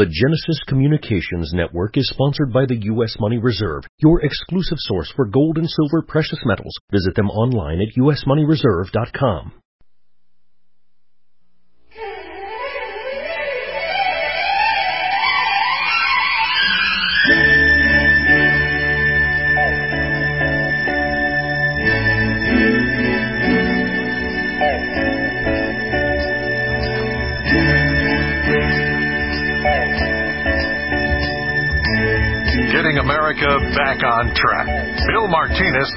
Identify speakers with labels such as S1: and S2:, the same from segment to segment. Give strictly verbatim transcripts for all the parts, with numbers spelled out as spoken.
S1: The Genesis Communications Network is sponsored by the U S Money Reserve, your exclusive source for gold and silver precious metals. Visit them online at u s money reserve dot com.
S2: Getting America back on track. Bill Martinez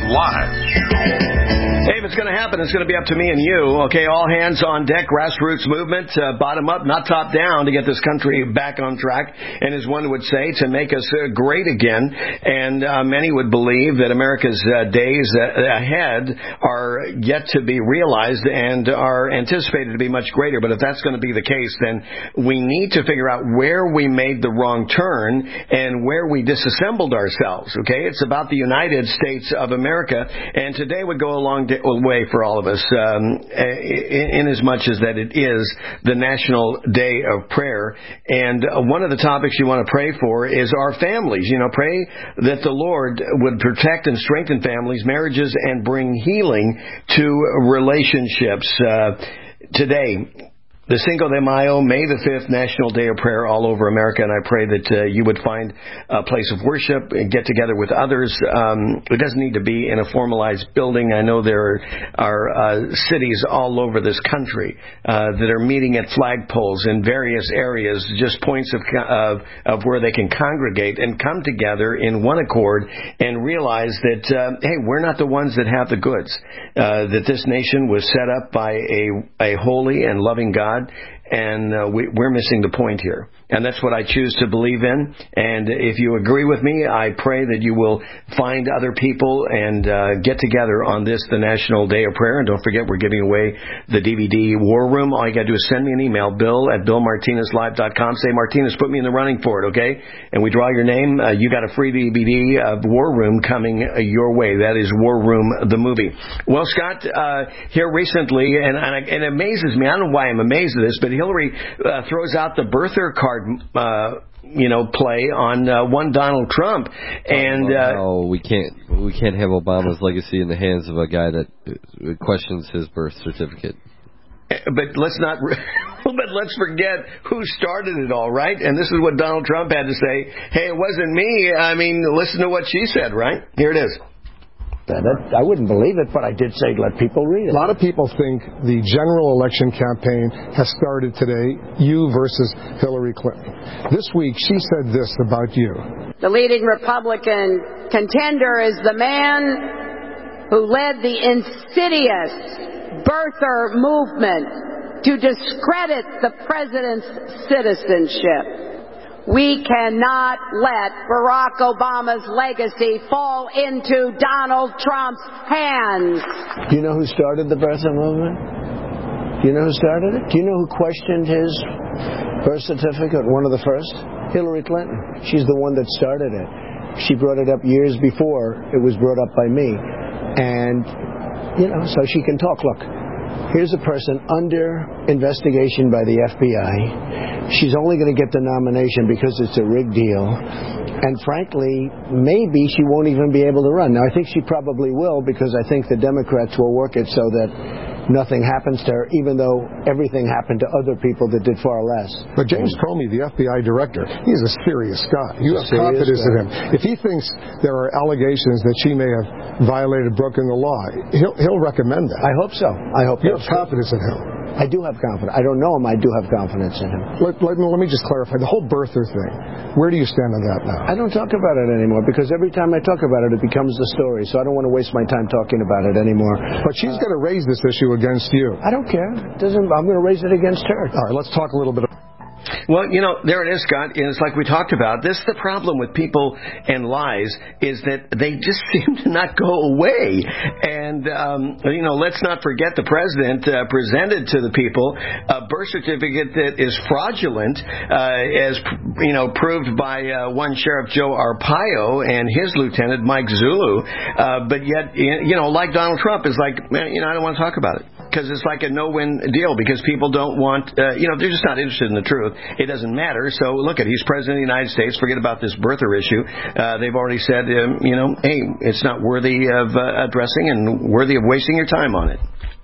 S2: live.
S3: Hey, if it's going to happen, it's going to be up to me and you. Okay, all hands on deck, grassroots movement, uh, bottom up, not top down, to get this country back on track. And as one would say, to make us uh, great again. And uh, many would believe that America's uh, days uh, ahead are yet to be realized and are anticipated to be much greater. But if that's going to be the case, then we need to figure out where we made the wrong turn and where we disassembled ourselves. Okay, it's about the United States of America. And today would go a long way for all of us, um, in, in as much as that it is the National Day of Prayer. And one of the topics you want to pray for is our families. You know, pray that the Lord would protect and strengthen families, marriages, and bring healing to relationships. Uh, today, the Cinco de Mayo, May the fifth, National Day of Prayer all over America, and I pray that uh, you would find a place of worship and get together with others. Um, it doesn't need to be in a formalized building. I know there are uh, cities all over this country uh, that are meeting at flagpoles in various areas, just points of, of, of where they can congregate and come together in one accord and realize that, uh, hey, we're not the ones that have the goods, uh, that this nation was set up by a, a holy and loving God. And uh, we, we're missing the point here. And that's what I choose to believe in. And if you agree with me, I pray that you will find other people and uh, get together on this, the National Day of Prayer. And don't forget, we're giving away the D V D War Room. All you got to do is send me an email, bill at bill martinez live dot com. Say, Martinez, put me in the running for it, okay? And we draw your name. Uh, you got a free D V D of War Room coming uh, your way. That is War Room, the movie. Well, Scott, uh, here recently, and, and it amazes me. I don't know why I'm amazed at this, but Hillary uh, throws out the birther card Uh, you know, play on uh, one Donald Trump, and uh,
S4: no, we can't. We can't have Obama's legacy in the hands of a guy that questions his birth certificate.
S3: But let's not. But let's forget who started it all, right? And this is what Donald Trump had to say. Hey, it wasn't me. I mean, listen to what she said, right? Here it is.
S5: That, I wouldn't believe it, but I did say let people read it.
S6: A lot of people think the general election campaign has started today, you versus Hillary Clinton. This week, she said this about you.
S7: The leading Republican contender is the man who led the insidious birther movement to discredit the president's citizenship. We cannot let Barack Obama's legacy fall into Donald Trump's hands.
S5: Do you know who started the birther movement? Do you know who started it? Do you know who questioned his birth certificate, one of the first? Hillary Clinton. She's the one that started it. She brought it up years before it was brought up by me. And, you know, so she can talk. Look, here's a person under investigation by the F B I. She's only going to get the nomination because it's a rigged deal. And frankly, maybe she won't even be able to run. Now, I think she probably will, because I think the Democrats will work it so that nothing happens to her, even though everything happened to other people that did far less.
S6: But James Comey, the F B I director, he's a serious guy. You have confidence in him. If he thinks there are allegations that she may have violated, broken the law, he'll, he'll recommend that.
S5: I hope so. I hope
S6: you have confidence in him.
S5: I do have confidence. I don't know him. I do have confidence in him.
S6: Let, let, let me just clarify. The whole birther thing, where do you stand on that now?
S5: I don't talk about it anymore, because every time I talk about it, it becomes the story. So I don't want to waste my time talking about it anymore.
S6: But she's uh, going to raise this issue against you.
S5: I don't care. It doesn't. I'm going to raise it against her.
S6: All right, let's talk a little bit about
S3: Well, you know, there it is, Scott. And it's like we talked about. This is the problem with people and lies, is that they just seem to not go away. And, um, you know, let's not forget the president uh, presented to the people a birth certificate that is fraudulent, uh, as, you know, proved by uh, one Sheriff Joe Arpaio and his lieutenant, Mike Zulu. Uh, but yet, you know, like Donald Trump, is like, man, you know, I don't want to talk about it. because it's like a no-win deal because people don't want, uh, you know, they're just not interested in the truth. It doesn't matter. So look at, he's president of the United States. Forget about this birther issue. Uh, they've already said, um, you know, hey, it's not worthy of uh, addressing and worthy of wasting your time on it.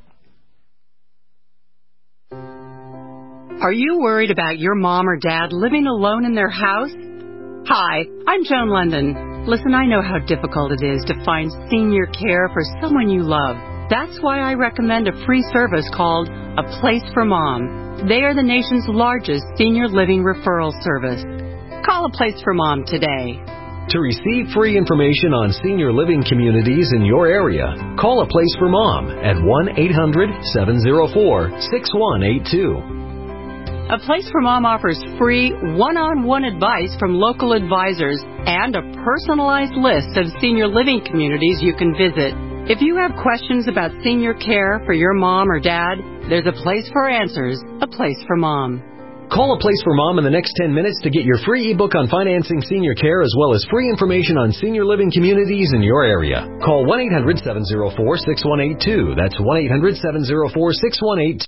S8: Are you worried about your mom or dad living alone in their house? Hi, I'm Joan London. Listen, I know how difficult it is to find senior care for someone you love. That's why I recommend a free service called A Place for Mom. They are the nation's largest senior living referral service. Call A Place for Mom today.
S1: To receive free information on senior living communities in your area, call A Place for Mom at one eight hundred seven oh four six one eight two.
S8: A Place for Mom offers free one-on-one advice from local advisors and a personalized list of senior living communities you can visit. If you have questions about senior care for your mom or dad, there's a place for answers, A Place for Mom.
S1: Call A Place for Mom in the next ten minutes to get your free ebook on financing senior care as well as free information on senior living communities in your area. Call one eight hundred seven oh four six one eight two. That's one eight hundred seven oh four six one eight two.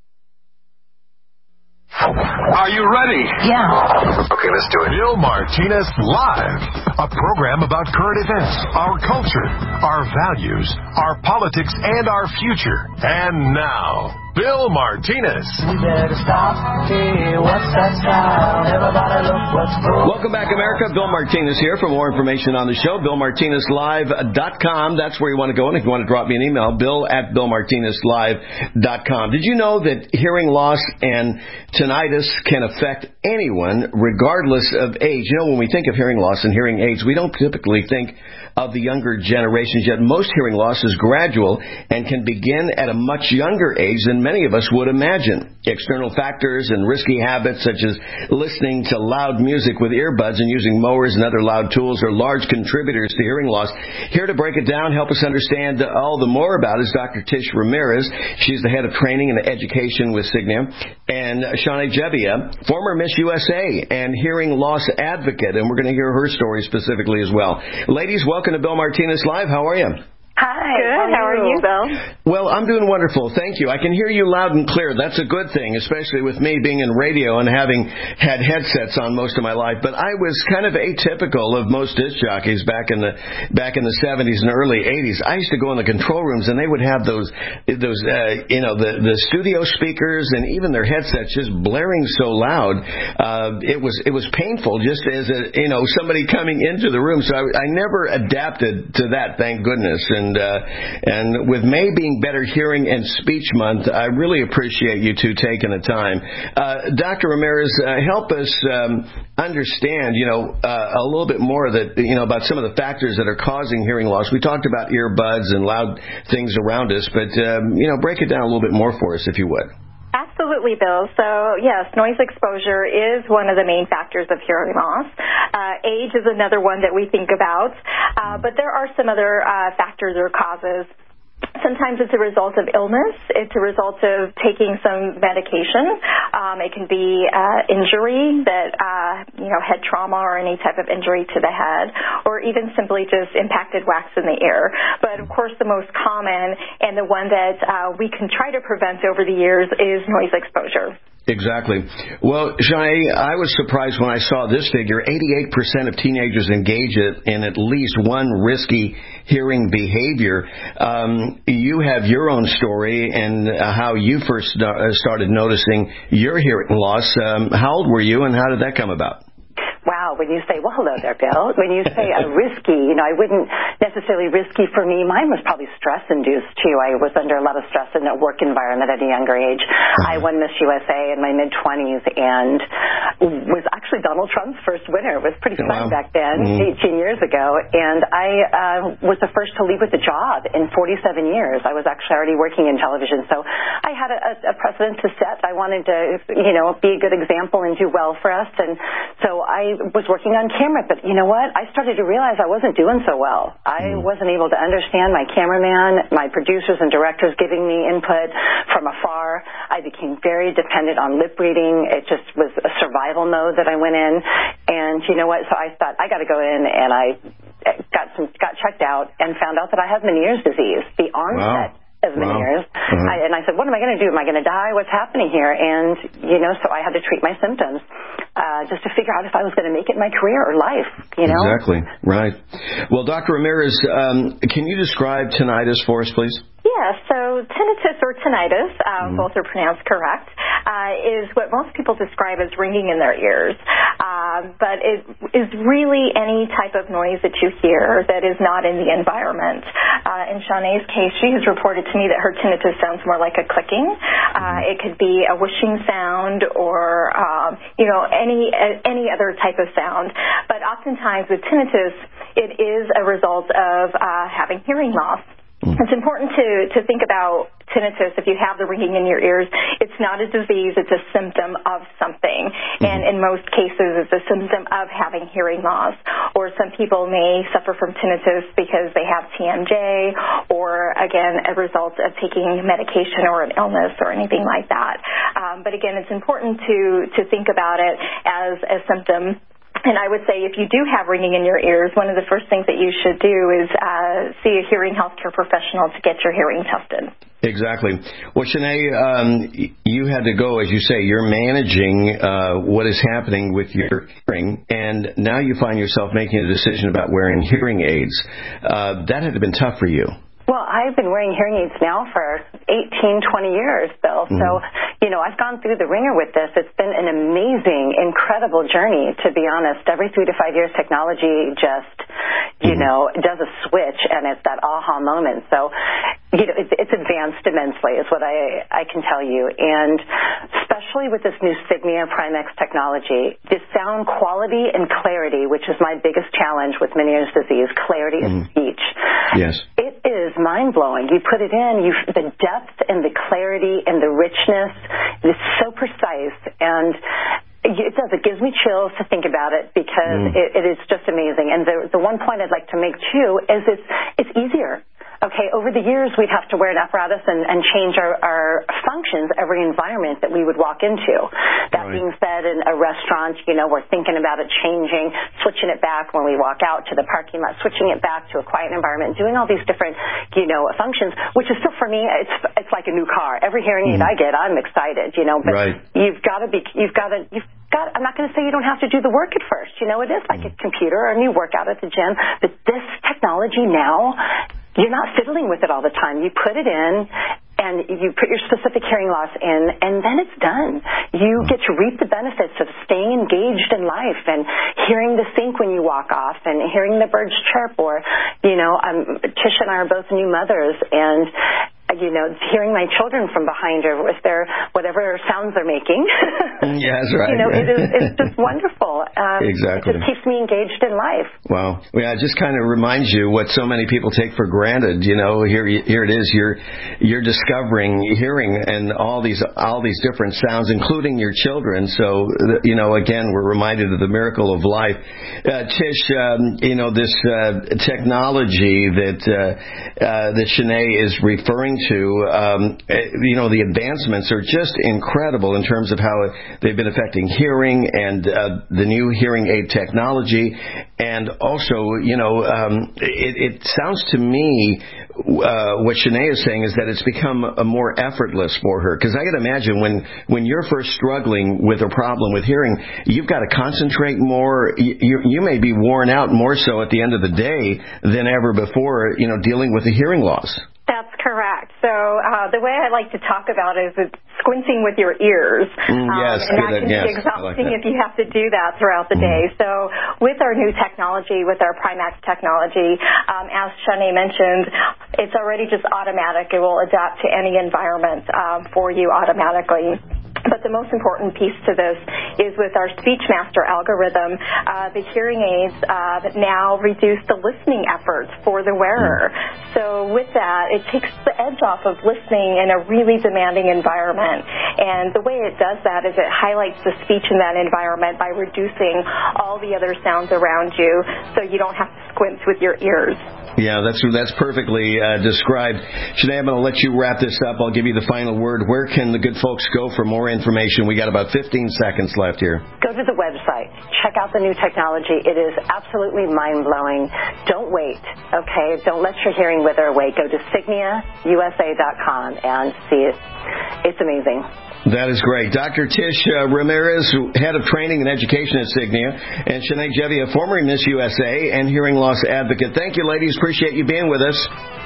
S2: Are you ready?
S9: Yeah.
S2: Okay, let's do it. Bill Martinez Live, a program about current events, our culture, our values, our politics, and our future. And now, Bill Martinez.
S9: We better stop. Hey, what's that sound? Everybody look what's going on.
S3: Welcome back, America. Bill Martinez here. For more information on the show, bill martinez live dot com. That's where you want to go. And if you want to drop me an email, bill at bill martinez live dot com. Did you know that hearing loss and tinnitus can affect anyone regardless of age? You know, when we think of hearing loss and hearing aids, we don't typically think of the younger generations, yet most hearing loss is gradual and can begin at a much younger age than many of us would imagine. External factors and risky habits such as listening to loud music with earbuds and using mowers and other loud tools are large contributors to hearing loss. Here to break it down, help us understand all the more about is Doctor Tish Ramirez. She's the head of training and education with Signia. And Shanae Jebbia, former Miss U S A and hearing loss advocate. And we're going to hear her story specifically as well. Ladies, welcome to Bill Martinez Live. How are you?
S10: Hi. Good. How are you, Bill?
S3: Well, I'm doing wonderful. Thank you. I can hear you loud and clear. That's a good thing, especially with me being in radio and having had headsets on most of my life. But I was kind of atypical of most disc jockeys back in the back in the seventies and early eighties. I used to go in the control rooms and they would have those those uh, you know the the studio speakers and even their headsets just blaring so loud. Uh, it was it was painful just as a, you know somebody coming into the room. So I, I never adapted to that. Thank goodness. And And, uh, and with May being Better Hearing and Speech Month, I really appreciate you two taking the time. Uh, Doctor Ramirez, uh, help us um, understand, you know, uh, a little bit more that, you know, about some of the factors that are causing hearing loss. We talked about earbuds and loud things around us, but, um, you know, break it down a little bit more for us, if you would.
S10: Absolutely, Bill. So, yes, noise exposure is one of the main factors of hearing loss. Uh, age is another one that we think about, uh, but there are some other uh, factors or causes. Sometimes it's a result of illness. It's a result of taking some medication. Um, it can be uh, injury, that uh, you know, head trauma or any type of injury to the head, or even simply just impacted wax in the ear. But, of course, the most common and the one that uh, we can try to prevent over the years is noise exposure.
S3: Exactly. Well, Shanae, I was surprised when I saw this figure. eighty-eight percent of teenagers engage in at least one risky hearing behavior. Um, you have your own story and uh, how you first started noticing your hearing loss. Um, how old were you and how did that come about?
S11: Wow, when you say, well, hello there, Bill. When you say a risky, you know, I wouldn't necessarily risky for me. Mine was probably stress-induced, too. I was under a lot of stress in a work environment at a younger age. I won Miss U S A in my mid-twenties and was actually Donald Trump's first winner. It was pretty fun wow. back then, mm-hmm. eighteen years ago. And I uh, was the first to leave with a job in forty-seven years. I was actually already working in television, so I had a, a precedent to set. I wanted to, you know, be a good example and do well for us. And so I was working on camera, but you know what? I started to realize I wasn't doing so well. I mm. wasn't able to understand my cameraman, my producers and directors giving me input from afar. I became very dependent on lip reading. It just was a survival mode that I went in. And you know what? So I thought, I got to go in, and I got some, got checked out and found out that I have Meniere's disease, the onset. Wow. as many
S3: wow.
S11: years.
S3: Uh-huh.
S11: I, and I said, what am I going to do? Am I going to die? What's happening here? And, you know, so I had to treat my symptoms uh, just to figure out if I was going to make it in my career or life, you know?
S3: Exactly, right. Well, Doctor Ramirez, um, can you describe tinnitus for us, please?
S10: Yeah, so tinnitus or tinnitus, um, mm-hmm. both are pronounced correct, uh, is what most people describe as ringing in their ears. Uh, but it is really any type of noise that you hear that is not in the environment. Uh, in Shanae's case, she has reported to me that her tinnitus sounds more like a clicking. Uh, it could be a whooshing sound or, um, you know, any uh, any other type of sound. But oftentimes with tinnitus, it is a result of uh, having hearing loss. It's important to, to think about tinnitus. If you have the ringing in your ears, it's not a disease, it's a symptom of something. Mm-hmm. And in most cases, it's a symptom of having hearing loss. Or some people may suffer from tinnitus because they have T M J or, again, a result of taking medication or an illness or anything like that. Um, but, again, it's important to, to think about it as a symptom. And I would say if you do have ringing in your ears, one of the first things that you should do is uh, see a hearing healthcare professional to get your hearing tested.
S3: Exactly. Well, Shanae, um, you had to go, as you say, you're managing uh, what is happening with your hearing, and now you find yourself making a decision about wearing hearing aids. Uh, that had to have been tough for you.
S11: Well, I've been wearing hearing aids now for eighteen, twenty years, Bill. Mm-hmm. So, you know, I've gone through the ringer with this. It's been an amazing, incredible journey, to be honest. Every three to five years, technology just, you mm-hmm. know, does a switch, and it's that aha moment. So, you know, it's, it's advanced immensely is what I, I can tell you. And especially with this new Signia Prime-X technology, the sound quality and clarity, which is my biggest challenge with Meniere's disease, clarity mm-hmm. of speech.
S3: Yes.
S11: It is mind-blowing. You put it in, you the depth and the clarity and the richness is so precise, and it does. It gives me chills to think about it because mm. it, it is just amazing. And the the one point I'd like to make too is it's it's easier. Okay, over the years, we'd have to wear an apparatus and, and change our, our functions every environment that we would walk into. That right. being said, in a restaurant, you know, we're thinking about it changing, switching it back when we walk out to the parking lot, switching it back to a quiet environment, doing all these different, you know, functions, which is still, for me, it's it's like a new car. Every hearing aid mm. I get, I'm excited, you know, but
S3: right.
S11: you've got to be, you've got to, you've got, I'm not going to say you don't have to do the work at first. You know, it is like mm. a computer or a new workout at the gym, but this technology now, you're not fiddling with it all the time. You put it in, and you put your specific hearing loss in, and then it's done. You get to reap the benefits of staying engaged in life and hearing the sink when you walk off and hearing the birds chirp. Or, you know, um, Tish and I are both new mothers, and you know, hearing my children from behind her with their whatever sounds they're making.
S3: Yeah, that's right.
S11: You know, it is, it's just wonderful. Um,
S3: exactly.
S11: It just keeps me engaged in life.
S3: Wow. Yeah, it just kind of reminds you what so many people take for granted. You know, here here it is. You're you're discovering hearing and all these all these different sounds, including your children. So, you know, again, we're reminded of the miracle of life. Uh, Tish, um, you know, this uh, technology that uh, uh, that Shanae is referring to. To, um, you know, the advancements are just incredible in terms of how they've been affecting hearing and uh, the new hearing aid technology. And also, you know, um, it, it sounds to me uh, what Shanae is saying is that it's become a more effortless for her. Because I can imagine when, when you're first struggling with a problem with hearing, you've got to concentrate more. You, you may be worn out more so at the end of the day than ever before, you know, dealing with the hearing loss.
S10: That's correct. So uh, the way I like to talk about it is it's squinting with your ears.
S3: Mm, yes,
S10: um, and that
S3: good,
S10: can
S3: yes,
S10: be exhausting
S3: like
S10: if you have to do that throughout the mm. day. So with our new technology, with our Prime-X technology, um, as Shanae mentioned, it's already just automatic. It will adapt to any environment um, for you automatically. But the most important piece to this is with our SpeechMaster algorithm, uh, the hearing aids uh, that now reduce the listening efforts for the wearer. So with that, it takes the edge off of listening in a really demanding environment. And the way it does that is it highlights the speech in that environment by reducing all the other sounds around you so you don't have to squint with your ears.
S3: Yeah, that's that's perfectly uh, described. Sinead, I'm going to let you wrap this up. I'll give you the final word. Where can the good folks go for more information? We got about fifteen seconds left here.
S11: Go to the website. Check out the new technology. It is absolutely mind-blowing. Don't wait, okay? Don't let your hearing wither away. Go to signia u s a dot com and see it. It's amazing.
S3: That is great. Doctor Tish uh, Ramirez, Head of Training and Education at Signia, and Sinead Gebbia, former Miss U S A and hearing loss advocate. Thank you, ladies. Appreciate you being with us.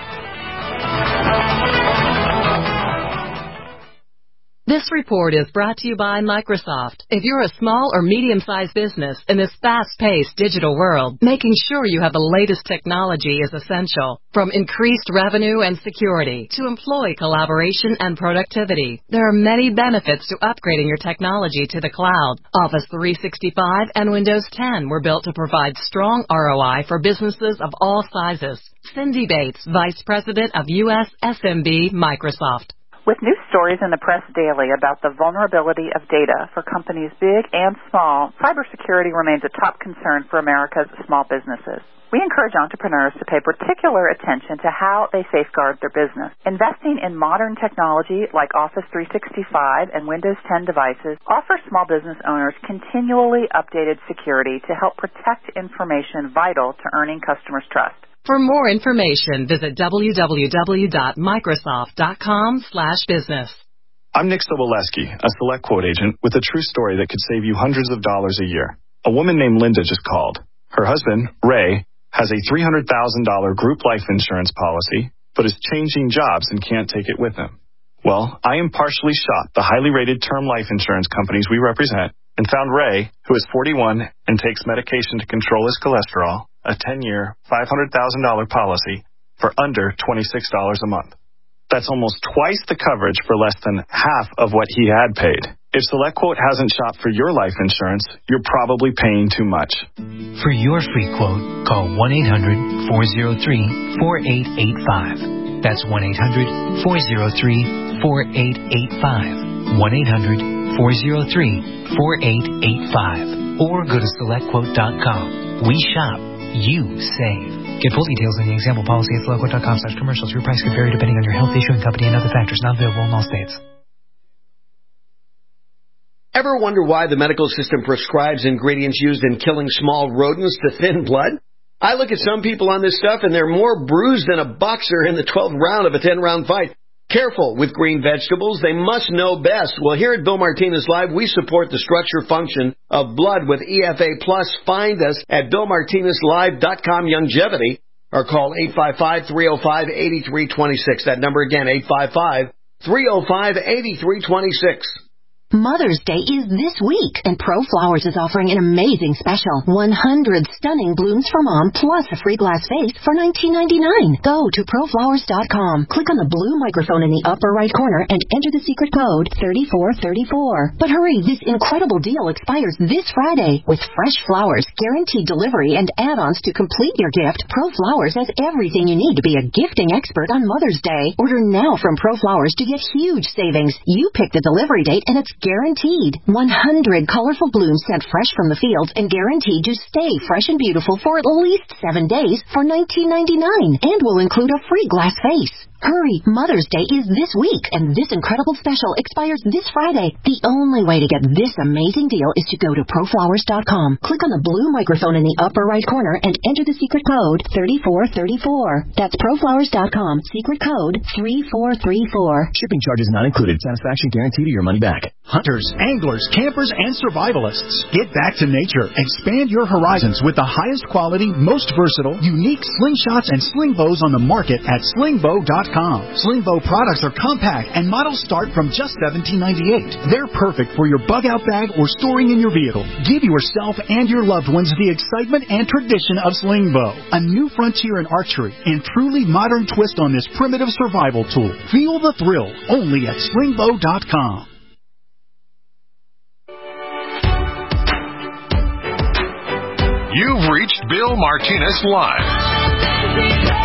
S12: This report is brought to you by Microsoft. If you're a small or medium-sized business in this fast-paced digital world, making sure you have the latest technology is essential. From increased revenue and security to employee collaboration and productivity, there are many benefits to upgrading your technology to the cloud. Office three sixty-five and Windows ten were built to provide strong R O I for businesses of all sizes. Cindy Bates, Vice President of U S S M B, Microsoft.
S13: With new stories in the press daily about the vulnerability of data for companies big and small, cybersecurity remains a top concern for America's small businesses. We encourage entrepreneurs to pay particular attention to how they safeguard their business. Investing in modern technology like Office three sixty-five and Windows ten devices offers small business owners continually updated security to help protect information vital to earning customers' trust.
S12: For more information, visit w w w dot microsoft dot com slash business.
S14: I'm Nick Soboleski, a Select Quote agent with a true story that could save you hundreds of dollars a year. A woman named Linda just called. Her husband, Ray, has a three hundred thousand dollars group life insurance policy, but is changing jobs and can't take it with him. Well, I impartially shot the highly rated term life insurance companies we represent and found Ray, who is forty-one and takes medication to control his cholesterol, a ten-year, five hundred thousand dollars policy for under twenty-six dollars a month. That's almost twice the coverage for less than half of what he had paid. If SelectQuote hasn't shopped for your life insurance, you're probably paying too much.
S15: For your free quote, call one eight hundred, four oh three, four eight eight five. That's one eight hundred, four oh three, four eight eight five. one eight hundred, four oh three, four eight eight five. Or go to select quote dot com. We shop. You save. Get full details in the example policy at select quote dot com slash commercials. Your price could vary depending on your health, issuing company, and other factors. Not available in all states.
S3: Ever wonder why the medical system prescribes ingredients used in killing small rodents to thin blood? I look at some people on this stuff and they're more bruised than a boxer in the twelfth round of a ten-round fight. Careful with green vegetables. They must know best. Well, here at Bill Martinez Live, we support the structure function of blood with E F A Plus. Find us at bill martinez live dot com longevity or call eight five five, three oh five, eight three two six. That number again, eight five five, three oh five, eight three two six.
S16: Mother's Day is this week, and ProFlowers is offering an amazing special. one hundred stunning blooms for Mom, plus a free glass vase for nineteen ninety-nine. Go to pro flowers dot com, click on the blue microphone in the upper right corner, and enter the secret code thirty-four thirty-four. But hurry, this incredible deal expires this Friday. With fresh flowers, guaranteed delivery, and add-ons to complete your gift, ProFlowers has everything you need to be a gifting expert on Mother's Day. Order now from ProFlowers to get huge savings. You pick the delivery date, and it's guaranteed. one hundred colorful blooms sent fresh from the fields and guaranteed to stay fresh and beautiful for at least seven days for nineteen ninety-nine, and will include a free glass vase. Hurry, Mother's Day is this week, and this incredible special expires this Friday. The only way to get this amazing deal is to go to pro flowers dot com. Click on the blue microphone in the upper right corner and enter the secret code thirty-four thirty-four. That's pro flowers dot com, secret code three four three four.
S17: Shipping charges not included. Satisfaction guaranteed or your money back.
S18: Hunters, anglers, campers, and survivalists. Get back to nature. Expand your horizons with the highest quality, most versatile, unique slingshots and sling bows on the market at sling bow dot com. Slingbow products are compact and models start from just seventeen ninety-eight. They're perfect for your bug-out bag or storing in your vehicle. Give yourself and your loved ones the excitement and tradition of Slingbow, a new frontier in archery and truly modern twist on this primitive survival tool. Feel the thrill only at slingbow dot com.
S2: You've reached Bill Martinez Live.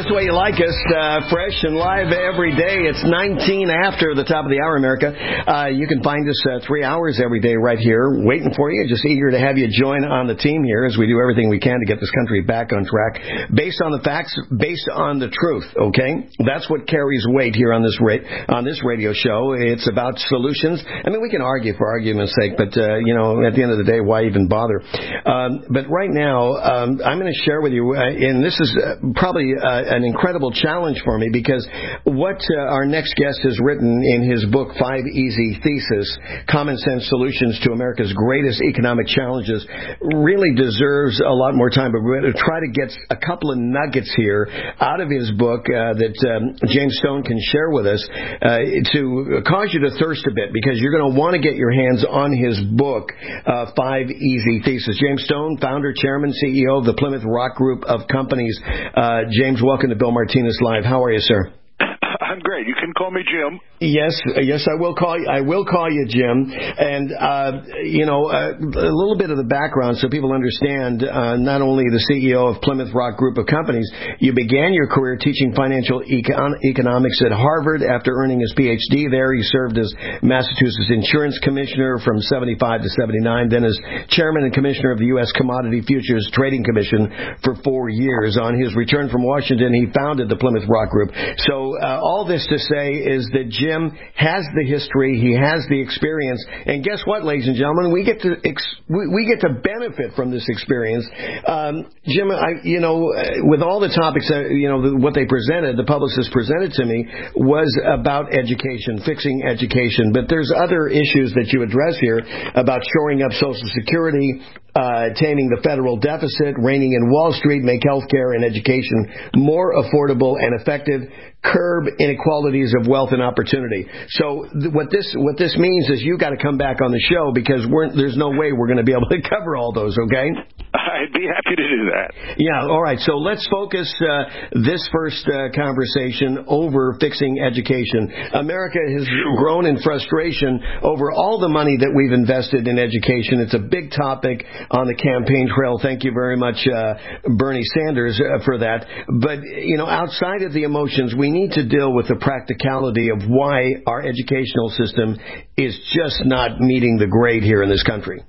S3: just the way you like us, uh, fresh and live every day. It's nineteen after the top of the hour, America. Uh, you can find us uh, three hours every day right here, waiting for you. Just eager to have you join on the team here as we do everything we can to get this country back on track, based on the facts, based on the truth. Okay, that's what carries weight here on this ra- on this radio show. It's about solutions. I mean, we can argue for argument's sake, but uh, you know, at the end of the day, why even bother? Um, but right now, um, I'm going to share with you, uh, and this is uh, probably uh, an incredible challenge for me, because what uh, our next guest has written in his book, Five Easy Thesis, Common Sense Solutions to America's Greatest Economic Challenges, really deserves a lot more time. But we're going to try to get a couple of nuggets here out of his book uh, that um, James Stone can share with us uh, to cause you to thirst a bit, because you're going to want to get your hands on his book, uh, Five Easy Thesis. James Stone, founder, chairman, C E O of the Plymouth Rock Group of Companies. Uh, James, welcome to Bill Martinez Live. How are you, sir?
S19: I'm great. You can call me Jim.
S3: Yes, yes, I will call you. I will call you Jim. And uh, you know, uh, a little bit of the background so people understand. Uh, not only the C E O of Plymouth Rock Group of Companies, you began your career teaching financial econ- economics at Harvard. After earning his P H D there, he served as Massachusetts Insurance Commissioner from seventy-five to seventy-nine, then as Chairman and Commissioner of the U S Commodity Futures Trading Commission for four years. On his return from Washington, he founded the Plymouth Rock Group. So uh, all this to say is that Jim has the history, he has the experience, and guess what, ladies and gentlemen, we get to ex- we, we get to benefit from this experience. Um, Jim, I, you know, with all the topics, uh, you know, the, what they presented, the publicist presented to me was about education, fixing education, but there's other issues that you address here about shoring up Social Security, uh, taming the federal deficit, reining in Wall Street, make healthcare and education more affordable and effective, curb inequalities of wealth and opportunity. So th- what this what this means is you got to come back on the show, because we're, there's no way we're going to be able to cover all those, okay?
S19: I'd be happy to do that.
S3: Yeah, all right. So let's focus uh, this first uh, conversation over fixing education. America has sure. grown in frustration over all the money that we've invested in education. It's a big topic on the campaign trail. Thank you very much, uh, Bernie Sanders, uh, for that. But, you know, outside of the emotions, we need to deal with the practicality of why our educational system is just not meeting the grade here in this country.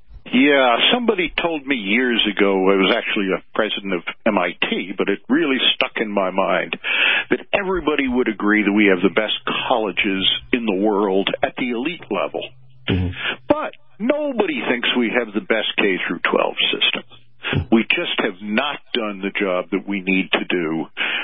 S19: Yeah, somebody told me years ago, I was actually a president of M I T, but it really stuck in my mind, that everybody would agree that we have the best colleges in the world at the elite level. Mm-hmm. But nobody thinks we have the best K through twelve system. We just have not done the job that we need to do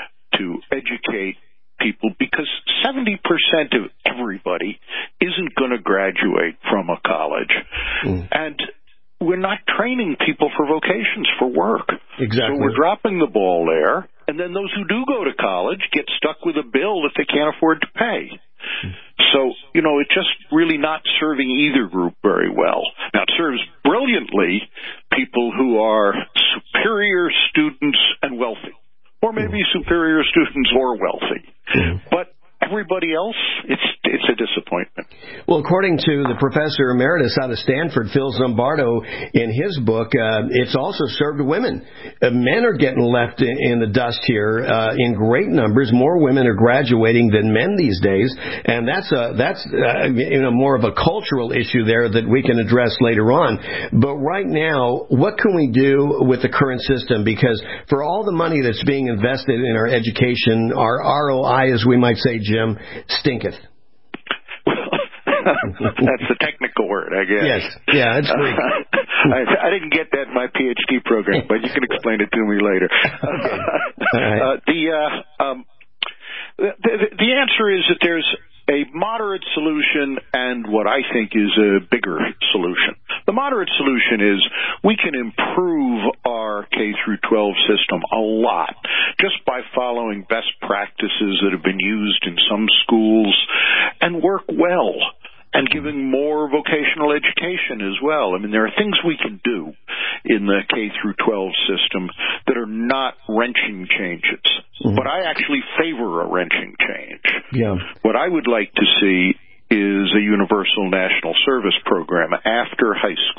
S19: to educate people, because seventy percent of everybody isn't going to graduate from a college. Mm. And we're not training people for vocations, for work.
S3: Exactly.
S19: So we're dropping the ball there, and then those who do go to college get stuck with a bill that they can't afford to pay. Mm. So, you know, it's just really not serving either group very well. Now, it serves brilliantly people who are superior students and wealthy, or maybe mm. superior students or wealthy. Mm. But everybody else, it's it's a disappointment.
S3: Well, according to the professor emeritus out of Stanford, Phil Zimbardo, in his book, uh, it's also served women. Uh, men are getting left in, in the dust here uh, in great numbers. More women are graduating than men these days, and that's a that's uh, you know more of a cultural issue there that we can address later on. But right now, what can we do with the current system? Because for all the money that's being invested in our education, our R O I, as we might say, Jim, stinketh.
S19: That's the technical word, I guess.
S3: Yes, yeah, it's Greek.
S19: I, I didn't get that in my P H D program, but you can explain it to me later.
S3: Okay. Right.
S19: uh, the, uh, um, the the answer is that there's a moderate solution and what I think is a bigger solution. The moderate solution is we can improve our K through twelve system a lot just by following best practices that have been used in some schools and work well, and giving more vocational education as well. I mean, there are things we can do in the K through twelve system that are not wrenching changes. Mm-hmm. But I actually favor a wrenching change.
S3: Yeah.
S19: What I would like to see is a universal national service program after high school.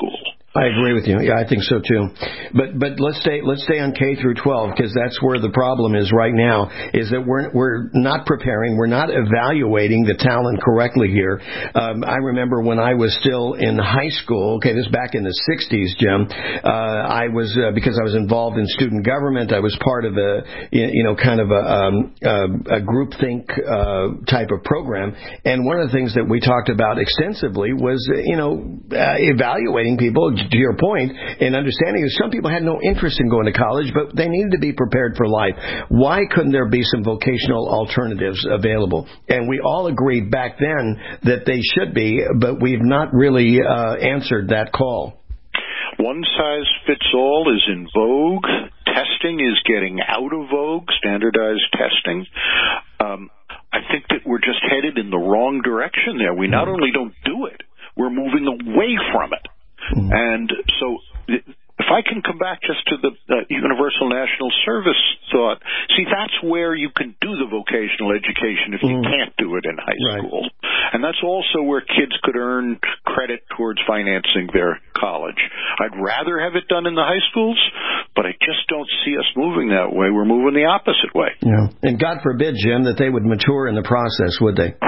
S3: I agree with you. Yeah, I think so too. But but let's stay let's stay on K through twelve, because that's where the problem is right now. Is that we're we're not preparing, we're not evaluating the talent correctly here. Um, I remember when I was still in high school. Okay, this is back in the sixties, Jim. Uh, I was uh, because I was involved in student government. I was part of a you know kind of a um, a, a groupthink uh, type of program. And one of the things that we talked about extensively was you know uh, evaluating people. To your point, and understanding that some people had no interest in going to college, but they needed to be prepared for life. Why couldn't there be some vocational alternatives available? And we all agreed back then that they should be, but we've not really uh, answered that call.
S19: One size fits all is in vogue. Testing is getting out of vogue, standardized testing. Um, I think that we're just headed in the wrong direction there. We not only don't do it, we're moving away from it. Mm-hmm. And so if I can come back just to the uh, universal national service thought, see, that's where you can do the vocational education if you mm-hmm. can't do it in high right. school. And that's also where kids could earn credit towards financing their college. I'd rather have it done in the high schools, but I just don't see us moving that way. We're moving the opposite way.
S3: Yeah. And God forbid, Jim, that they would mature in the process, would they?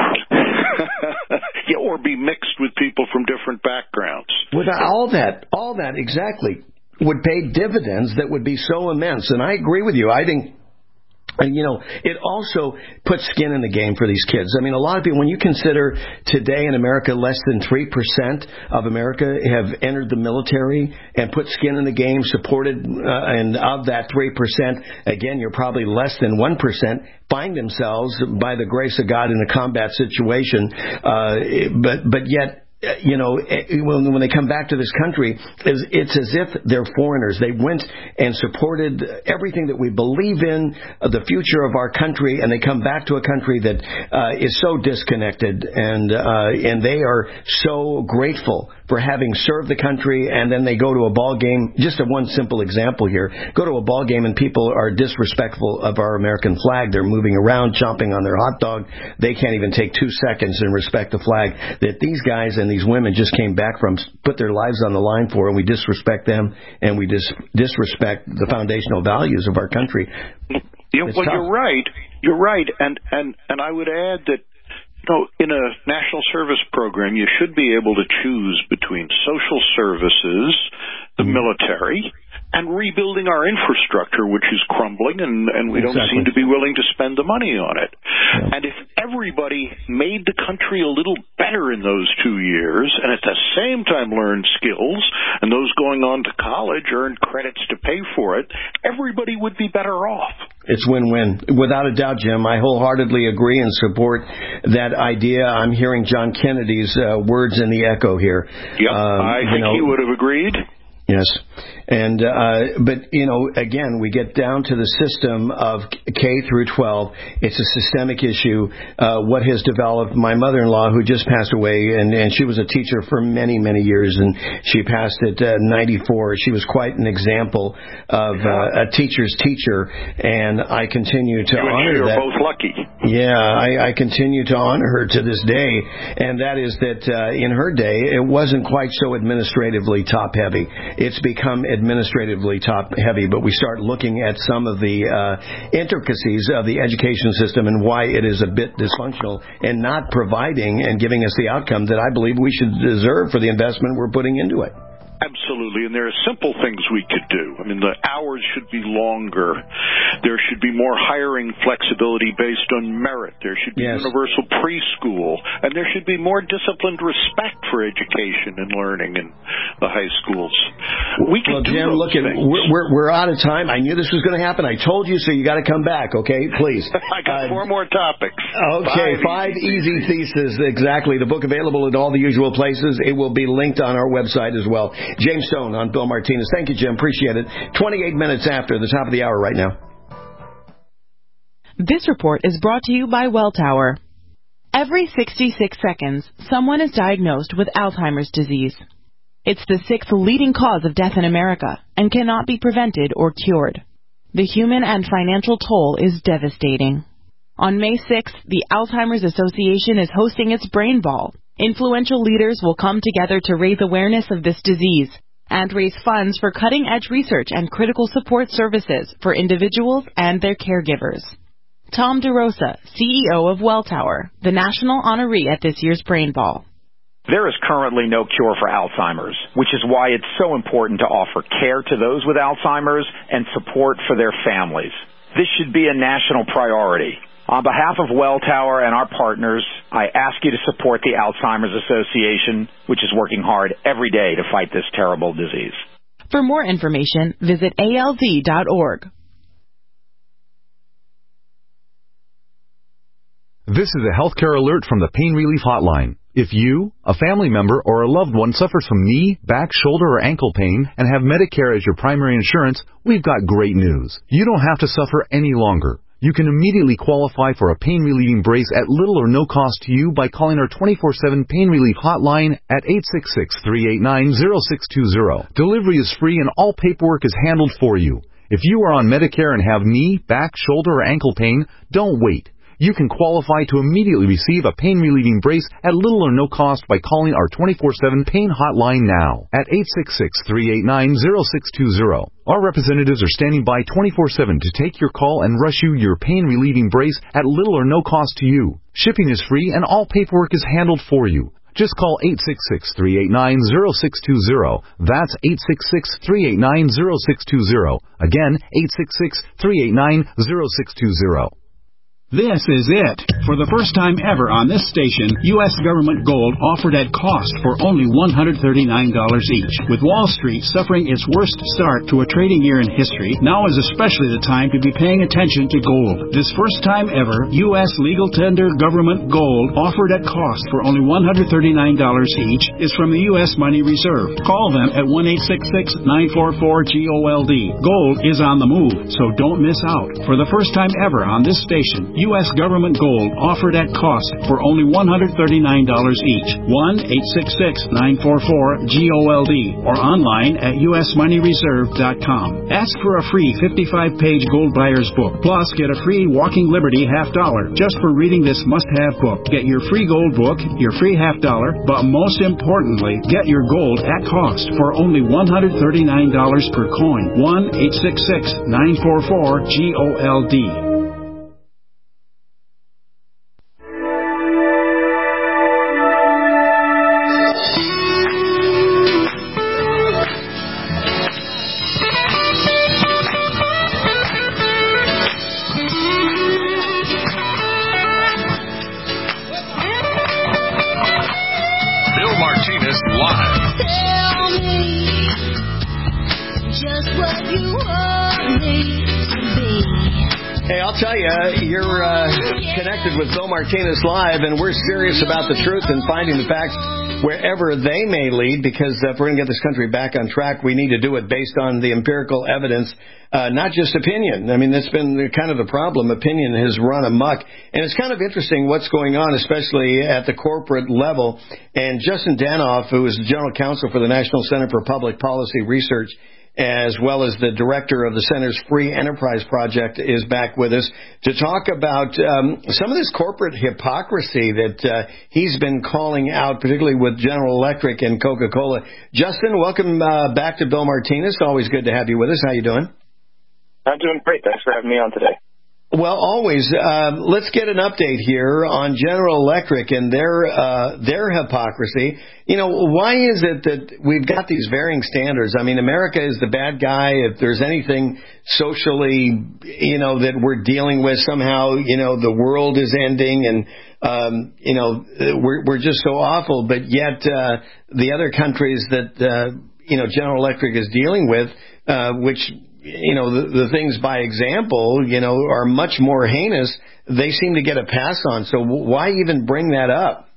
S19: Yeah, or be mixed with people from different backgrounds.
S3: With all that, all that exactly would pay dividends that would be so immense. And I agree with you. I think, and, you know, it also puts skin in the game for these kids. I mean, a lot of people, when you consider today in America, less than three percent of America have entered the military and put skin in the game, supported, uh, and of that three percent, again, you're probably less than one percent, find themselves, by the grace of God, in a combat situation. Uh, but, but yet, you know, when, when they come back to this country, it's as if they're foreigners. They went and supported everything that we believe in, the future of our country, and they come back to a country that uh, is so disconnected, and uh, and they are so grateful for having served the country, and then they go to a ball game. Just a one simple example here. Go to a ball game and people are disrespectful of our American flag. They're moving around, chomping on their hot dog. They can't even take two seconds and respect the flag that these guys and these women just came back from, put their lives on the line for, and we disrespect them, and we dis- disrespect the foundational values of our country.
S19: Yeah, well, tough. You're right. You're right. And, and, and I would add that, you know, in a national service program, you should be able to choose between social services, the military, and rebuilding our infrastructure, which is crumbling, and, and we exactly. don't seem to be willing to spend the money on it. Yeah. And if everybody made the country a little better in those two years, and at the same time learned skills, and those going on to college earned credits to pay for it, everybody would be better off.
S3: It's win-win. Without a doubt, Jim. I wholeheartedly agree and support that idea. I'm hearing John Kennedy's uh, words in the echo here.
S19: Yep, um, I think know, he would have agreed.
S3: Yes. And, uh, but, you know, again, we get down to the system of K through twelve. It's a systemic issue. Uh, what has developed, my mother-in-law, who just passed away, and, and she was a teacher for many, many years, and she passed at uh, ninety-four. She was quite an example of uh, a teacher's teacher, and I continue to
S19: you
S3: honor
S19: and she
S3: that.
S19: You're both lucky.
S3: Yeah, I, I continue to honor her to this day, and that is that uh, in her day, it wasn't quite so administratively top-heavy. It's become administratively top-heavy, but we start looking at some of the uh, intricacies of the education system and why it is a bit dysfunctional and not providing and giving us the outcome that I believe we should deserve for the investment we're putting into it.
S19: Absolutely, and there are simple things we could do. I mean, the hours should be longer. There should be more hiring flexibility based on merit. There should be yes. universal preschool, and there should be more disciplined respect for education and learning in the high schools. We can
S3: well,
S19: do
S3: Jim,
S19: those
S3: look,
S19: things.
S3: We're, we're, we're out of time. I knew this was going to happen. I told you, so you got to come back, okay? Please.
S19: I got uh, four more topics.
S3: Okay, five, five easy, easy theses, exactly. The book available at all the usual places. It will be linked on our website as well. James Stone on Bill Martinez. Thank you, Jim. Appreciate it. twenty-eight minutes after the top of the hour right now.
S20: This report is brought to you by Welltower. Every sixty-six seconds, someone is diagnosed with Alzheimer's disease. It's the sixth leading cause of death in America and cannot be prevented or cured. The human and financial toll is devastating. On May sixth, the Alzheimer's Association is hosting its Brain Ball. Influential leaders will come together to raise awareness of this disease and raise funds for cutting-edge research and critical support services for individuals and their caregivers. Tom DeRosa, C E O of Welltower, the national honoree at this year's Brain Ball.
S21: There is currently no cure for Alzheimer's, which is why it's so important to offer care to those with Alzheimer's and support for their families. This should be a national priority. On behalf of Welltower and our partners, I ask you to support the Alzheimer's Association, which is working hard every day to fight this terrible disease.
S20: For more information, visit A L Z dot org.
S22: This is a healthcare alert from the Pain Relief Hotline. If you, a family member, or a loved one suffers from knee, back, shoulder, or ankle pain and have Medicare as your primary insurance, we've got great news. You don't have to suffer any longer. You can immediately qualify for a pain-relieving brace at little or no cost to you by calling our twenty-four seven Pain Relief Hotline at eight six six, three eight nine, zero six two zero. Delivery is free and all paperwork is handled for you. If you are on Medicare and have knee, back, shoulder, or ankle pain, don't wait. You can qualify to immediately receive a pain-relieving brace at little or no cost by calling our twenty-four seven Pain Hotline now at eight six six, three eight nine, zero six two zero. Our representatives are standing by twenty-four seven to take your call and rush you your pain-relieving brace at little or no cost to you. Shipping is free and all paperwork is handled for you. Just call eight six six, three eight nine, zero six two zero. That's eight six six, three eight nine, zero six two zero. Again, eight six six, three eight nine, zero six two zero.
S18: This is it. For the first time ever on this station, U S government gold offered at cost for only one hundred thirty-nine dollars each. With Wall Street suffering its worst start to a trading year in history, now is especially the time to be paying attention to gold. This first time ever, U S legal tender government gold offered at cost for only one hundred thirty-nine dollars each is from the U S Money Reserve. Call them at one eight six six, nine four four, G O L D. Gold is on the move, so don't miss out. For the first time ever on this station, U S government gold offered at cost for only one hundred thirty-nine dollars each. one eight six six, nine four four, G O L D or online at U S money reserve dot com. Ask for a free fifty-five page gold buyer's book. Plus, get a free Walking Liberty half dollar just for reading this must-have book. Get your free gold book, your free half dollar, but most importantly, get your gold at cost for only one hundred thirty-nine dollars per coin. one eight six six, nine four four, G O L D.
S3: With Bill Martinez Live, and we're serious about the truth and finding the facts wherever they may lead, because uh, if we're going to get this country back on track, we need to do it based on the empirical evidence, uh, not just opinion. I mean, that's been kind of the problem. Opinion has run amok, and it's kind of interesting what's going on, especially at the corporate level. And Justin Danoff, who is the General Counsel for the National Center for Public Policy Research, as well as the director of the Center's Free Enterprise Project, is back with us to talk about um, some of this corporate hypocrisy that uh, he's been calling out, particularly with General Electric and Coca-Cola. Justin, welcome uh, back to Bill Martinez. Always good to have you with us. How you doing?
S23: I'm doing great. Thanks for having me on today.
S3: Well, always. Um, let's get an update here on General Electric and their uh, their hypocrisy. You know, why is it that we've got these varying standards? I mean, America is the bad guy. If there's anything socially, you know, that we're dealing with somehow, you know, the world is ending and, um, you know, we're, we're just so awful. But yet uh, the other countries that, uh, you know, General Electric is dealing with, uh, which you know, the, the things by example, you know, are much more heinous, they seem to get a pass on. So why even bring that up?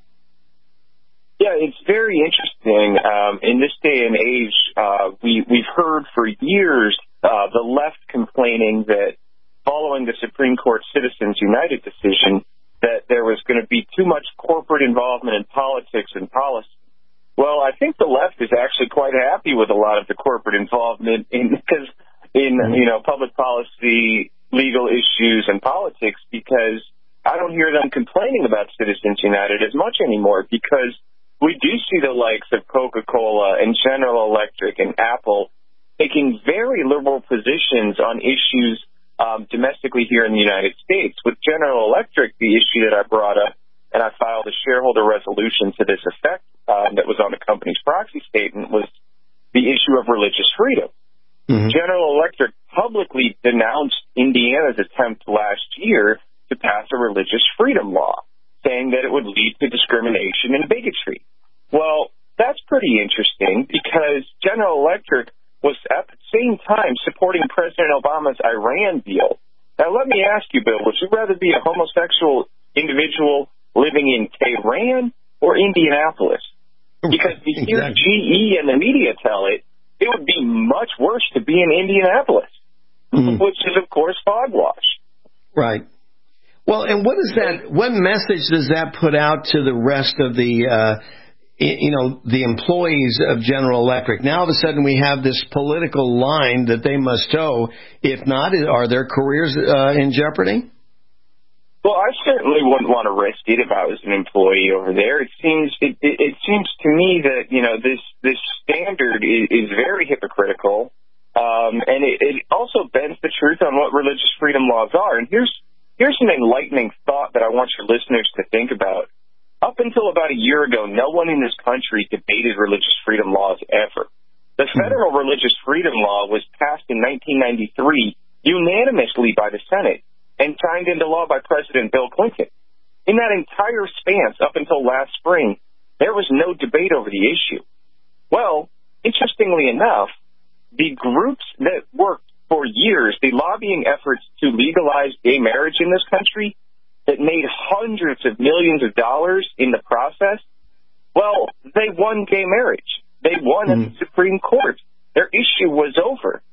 S23: Yeah, it's very interesting. Um, in this day and age, uh, we, we've heard for years uh, the left complaining that following the Supreme Court Citizens United decision, that there was going to be too much corporate involvement in politics and policy. Well, I think the left is actually quite happy with a lot of the corporate involvement in because in, you know, public policy, legal issues, and politics, because I don't hear them complaining about Citizens United as much anymore, because we do see the likes of Coca-Cola and General Electric and Apple taking very liberal positions on issues um, domestically here in the United States. With General Electric, the issue that I brought up, and I filed a shareholder resolution to this effect um, that was on the company's proxy statement, was the issue of religious freedom. Mm-hmm. General Electric publicly denounced Indiana's attempt last year to pass a religious freedom law, saying that it would lead to discrimination and bigotry. Well, that's pretty interesting because General Electric was at the same time supporting President Obama's Iran deal. Now, let me ask you, Bill, would you rather be a homosexual individual living in Tehran or Indianapolis? Because to hear exactly. G E and the media tell it, it would be much worse to be in Indianapolis, mm-hmm. which is, of course, hogwash.
S3: Right. Well, and what is that? What message does that put out to the rest of the, uh, you know, the employees of General Electric? Now, all of a sudden, we have this political line that they must toe. If not, are their careers uh, in jeopardy?
S23: Well, I certainly wouldn't want to risk it if I was an employee over there. It seems it, it, it seems to me that you know this this standard is, is very hypocritical, um, and it, it also bends the truth on what religious freedom laws are. And here's here's an enlightening thought that I want your listeners to think about. Up until about a year ago, no one in this country debated religious freedom laws ever. The federal mm-hmm. religious freedom law was passed in nineteen ninety-three unanimously by the Senate and signed into law by President Bill Clinton. In that entire span up until last spring, there was no debate over the issue. Well, interestingly enough, the groups that worked for years, the lobbying efforts to legalize gay marriage in this country that made hundreds of millions of dollars in the process, well, they won gay marriage. They won mm-hmm. at the Supreme Court. Their issue was over.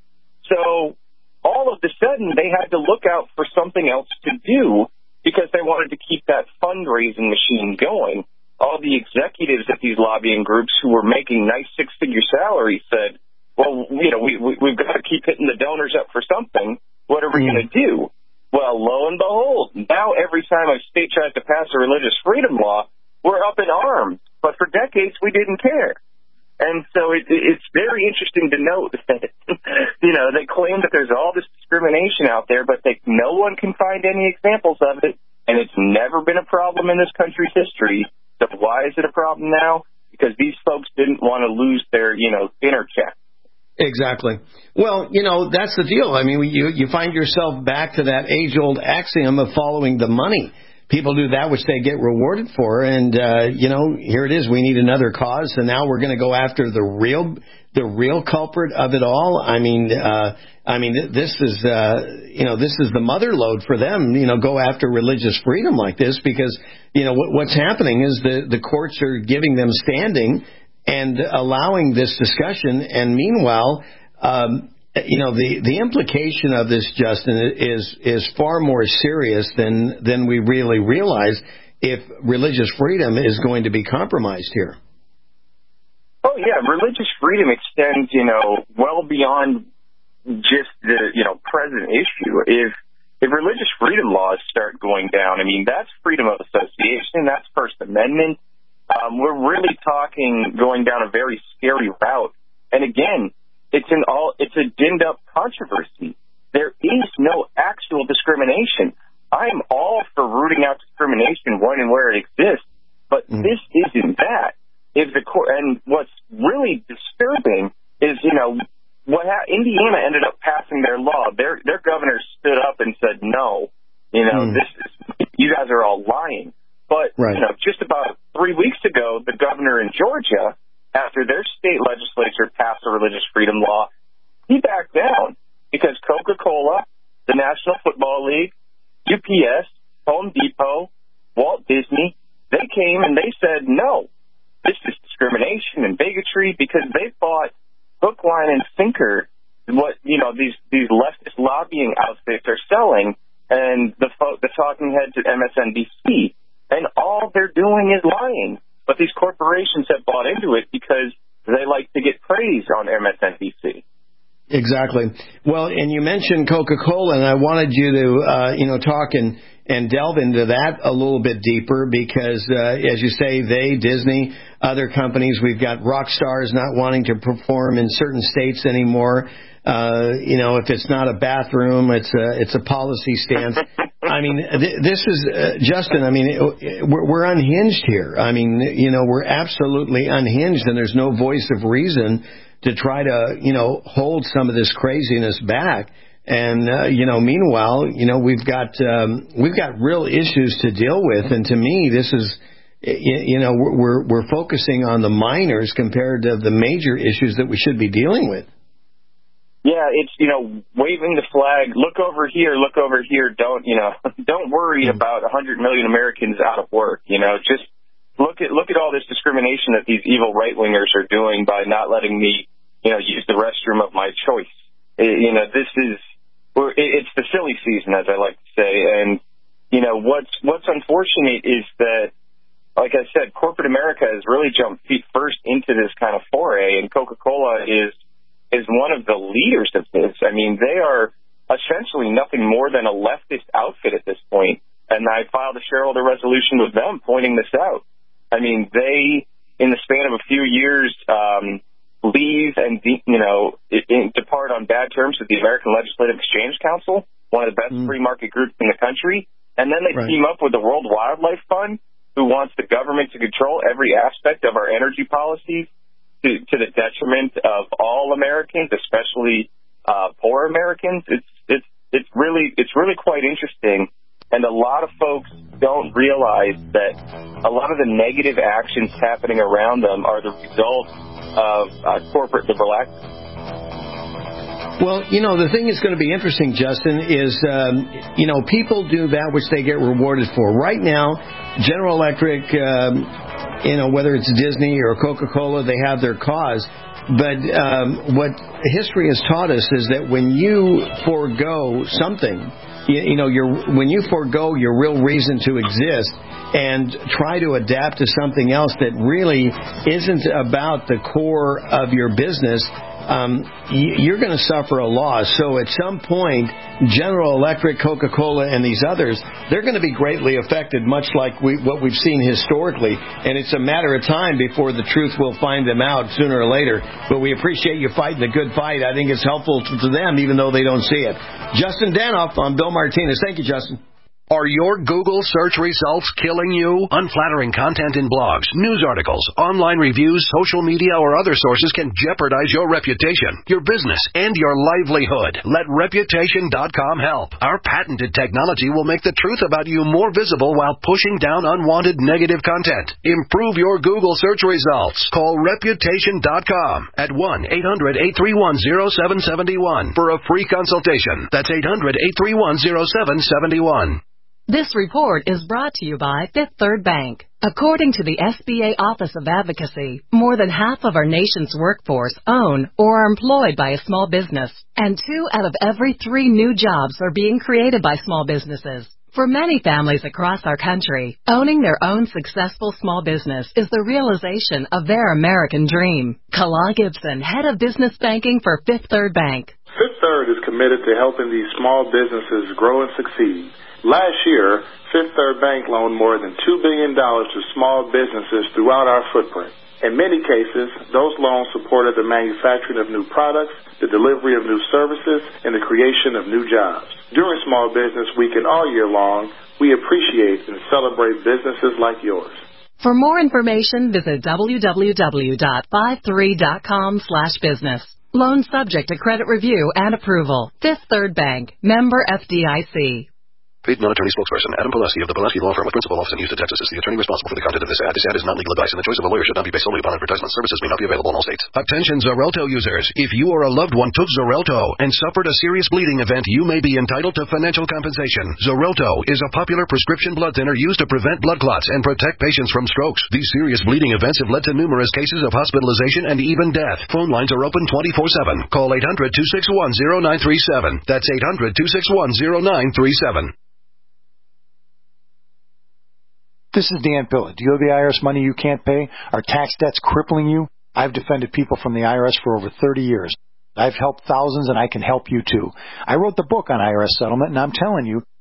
S23: So all of a sudden, they had to look out for something else to do because they wanted to keep that fundraising machine going. All the executives at these lobbying groups who were making nice six-figure salaries said, well, you know, we, we, we've got to keep hitting the donors up for something. What are we mm. going to do? Well, lo and behold, now every time a state tries to pass a religious freedom law, we're up in arms. But for decades, we didn't care. And so it, it's very interesting to note that, you know, they claim that there's all this discrimination out there, but they, no one can find any examples of it, and it's never been a problem in this country's history. So why is it a problem now? Because these folks didn't want to lose their, you know, dinner check.
S3: Exactly. Well, you know, that's the deal. I mean, you, you find yourself back to that age-old axiom of following the money. People do that which they get rewarded for, and uh, you know, here it is. We need another cause, and now we're going to go after the real, the real culprit of it all. I mean, uh, I mean, this is, uh, you know, this is the mother lode for them. You know, go after religious freedom like this because you know what, what's happening is the the courts are giving them standing and allowing this discussion, and meanwhile. Um, You know, the, the implication of this, Justin, is is far more serious than than we really realize if religious freedom is going to be compromised here.
S23: Oh, yeah. Religious freedom extends, you know, well beyond just the, you know, present issue. If if religious freedom laws start going down, I mean, that's freedom of association. That's First Amendment. Um, we're really talking going down a very scary route. And again, It's an all. It's a ginned-up controversy. There is no actual discrimination. I'm all for rooting out discrimination when and where it exists, but mm. this isn't that. If the court, and what's really disturbing is, you know, what ha- Indiana ended up passing their law. Their their governor stood up and said, "No, you know, mm. this is, you guys are all lying." But right. you know, just about three weeks ago, the governor in Georgia, after their state legislature passed a religious freedom law, he backed down because Coca-Cola, the National Football League, U P S, Home Depot, Walt Disney, they came and they said, no, this is discrimination and bigotry because they thought hook, line, and sinker what, you know, these, these leftist lobbying outfits are selling and the, the talking heads at M S N B C. And all they're doing is lying. But these corporations have bought into it because they like to get praise on M S N B C.
S3: Exactly. Well, and you mentioned Coca-Cola, and I wanted you to, uh, you know, talk and and delve into that a little bit deeper because, uh, as you say, they, Disney, other companies, we've got rock stars not wanting to perform in certain states anymore. Uh, you know, if it's not a bathroom, it's a, it's a policy stance. I mean, th- this is, uh, Justin, I mean, it, we're, we're unhinged here. I mean, you know, we're absolutely unhinged, and there's no voice of reason to try to, you know, hold some of this craziness back. And, uh, you know, meanwhile, you know, we've got, um, we've got real issues to deal with. And to me, this is, you know, we're, we're focusing on the minors compared to the major issues that we should be dealing with.
S23: Yeah, it's, you know, waving the flag, look over here, look over here, don't, you know, don't worry about one hundred million Americans out of work, you know, just look at, look at all this discrimination that these evil right-wingers are doing by not letting me, you know, use the restroom of my choice. It, you know, this is, it's the silly season, as I like to say, and, you know, what's, what's unfortunate is that, like I said, corporate America has really jumped feet first into this kind of foray, and Coca-Cola is, is one of the leaders of this. I mean, they are essentially nothing more than a leftist outfit at this point, and I filed a shareholder resolution with them pointing this out. I mean, they, in the span of a few years, um, leave and, de- you know, it, it, depart on bad terms with the American Legislative Exchange Council, one of the best mm. free market groups in the country, and then they right. team up with the World Wildlife Fund, who wants the government to control every aspect of our energy policies, To, to the detriment of all Americans, especially uh, poor Americans. It's it's it's really it's really quite interesting, and a lot of folks don't realize that a lot of the negative actions happening around them are the result of uh, corporate liberal acts.
S3: Well, you know, the thing that's going to be interesting, Justin, is, um, you know, people do that which they get rewarded for. Right now, General Electric, um, you know, whether it's Disney or Coca-Cola, they have their cause. But um, what history has taught us is that when you forego something, you, you know, your when you forego your real reason to exist and try to adapt to something else that really isn't about the core of your business, Um, you're going to suffer a loss. So at some point, General Electric, Coca-Cola, and these others, they're going to be greatly affected, much like we, what we've seen historically. And it's a matter of time before the truth will find them out sooner or later. But we appreciate you fighting the good fight. I think it's helpful to, to them, even though they don't see it. Justin Danoff on Bill Martinez. Thank you, Justin.
S1: Are your Google search results killing you? Unflattering content in blogs, news articles, online reviews, social media, or other sources can jeopardize your reputation, your business, and your livelihood. Let Reputation dot com help. Our patented technology will make the truth about you more visible while pushing down unwanted negative content. Improve your Google search results. Call Reputation dot com at one eight hundred eight three one zero seven seven one for a free consultation. That's eight hundred eight three one zero seven seven one.
S12: This report is brought to you by Fifth Third Bank. According to the S B A Office of Advocacy, more than half of our nation's workforce own or are employed by a small business, and two out of every three new jobs are being created by small businesses. For many families across our country, owning their own successful small business is the realization of their American dream. Kalal Gibson, Head of Business Banking for Fifth Third Bank.
S4: Fifth Third is committed to helping these small businesses grow and succeed. Last year, Fifth Third Bank loaned more than two billion dollars to small businesses throughout our footprint. In many cases, those loans supported the manufacturing of new products, the delivery of new services, and the creation of new jobs. During Small Business Weekend all year long, we appreciate and celebrate businesses like yours.
S12: For more information, visit w w w dot five three dot com slash business. Loan subject to credit review and approval. Fifth Third Bank, member F D I C.
S1: Paid non-attorney spokesperson Adam Pileski of the Pileski Law Firm with principal office in Houston, Texas is the attorney responsible for the content of this ad. This ad is not legal advice, and the choice of a lawyer should not be based solely upon advertisement. Services may not be available in all states. Attention Xarelto users. If you or a loved one took Xarelto and suffered a serious bleeding event, you may be entitled to financial compensation. Xarelto is a popular prescription blood thinner used to prevent blood clots and protect patients from strokes. These serious bleeding events have led to numerous cases of hospitalization and even death. Phone lines are open twenty-four seven. Call eight hundred two six one zero nine three seven. That's eight hundred two six one zero nine three seven.
S5: This is Dan Pilla. Do you owe the I R S money you can't pay? Are tax debts crippling you? I've defended people from the I R S for over thirty years. I've helped thousands, and I can help you too. I wrote the book on I R S settlement, and I'm telling you,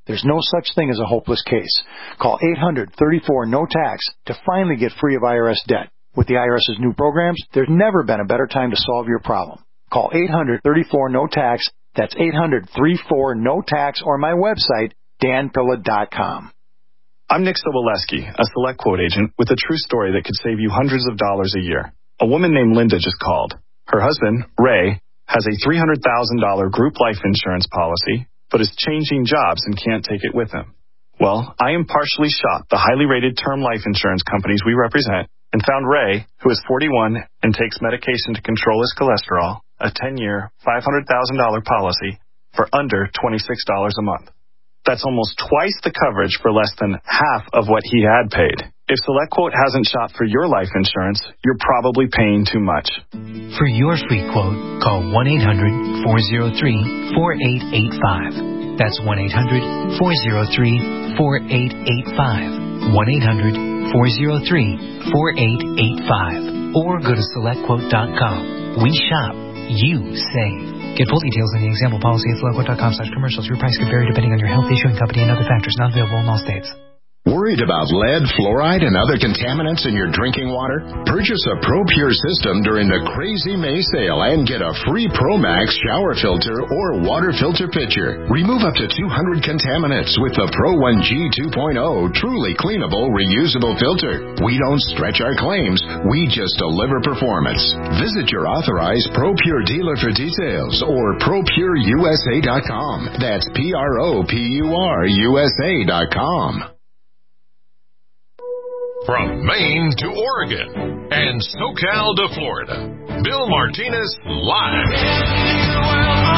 S5: There's no such thing as a hopeless case. Call eight hundred, thirty-four, no tax to finally get free of I R S debt. With the IRS's new programs, there's never been a better time to solve your problem. Call eight hundred, thirty-four, no tax. That's eight hundred, thirty-four, no tax, or my website, dan pilla dot com.
S14: I'm Nick Soboleski, a Select Quote agent with a true story that could save you hundreds of dollars a year. A woman named Linda just called. Her husband, Ray, has a three hundred thousand dollars group life insurance policy, but is changing jobs and can't take it with him. Well, I impartially shopped the highly rated term life insurance companies we represent and found Ray, who is forty-one and takes medication to control his cholesterol, a ten-year, five hundred thousand dollars policy for under twenty-six dollars a month. That's almost twice the coverage for less than half of what he had paid. If SelectQuote hasn't shopped for your life insurance, you're probably paying too much.
S15: For your free quote, call one eight hundred, four oh three, four eight eight five. That's one eight hundred, four oh three, four eight eight five. one eight hundred, four oh three, four eight eight five. Or go to select quote dot com. We shop, you save. Get full details in the example policy at select quote dot com slash commercials. Your price could vary depending on your health, issuing company, and other factors not available in all states.
S2: Worried about lead, fluoride, and other contaminants in your drinking water? Purchase a ProPure system during the Crazy May sale and get a free ProMax shower filter or water filter pitcher. Remove up to two hundred contaminants with the Pro one G two point oh truly cleanable, reusable filter. We don't stretch our claims. We just deliver performance. Visit your authorized ProPure dealer for details or pro pure U S A dot com. That's P R O P U R U S A dot com. From Maine to Oregon and SoCal to Florida, Bill Martinez live.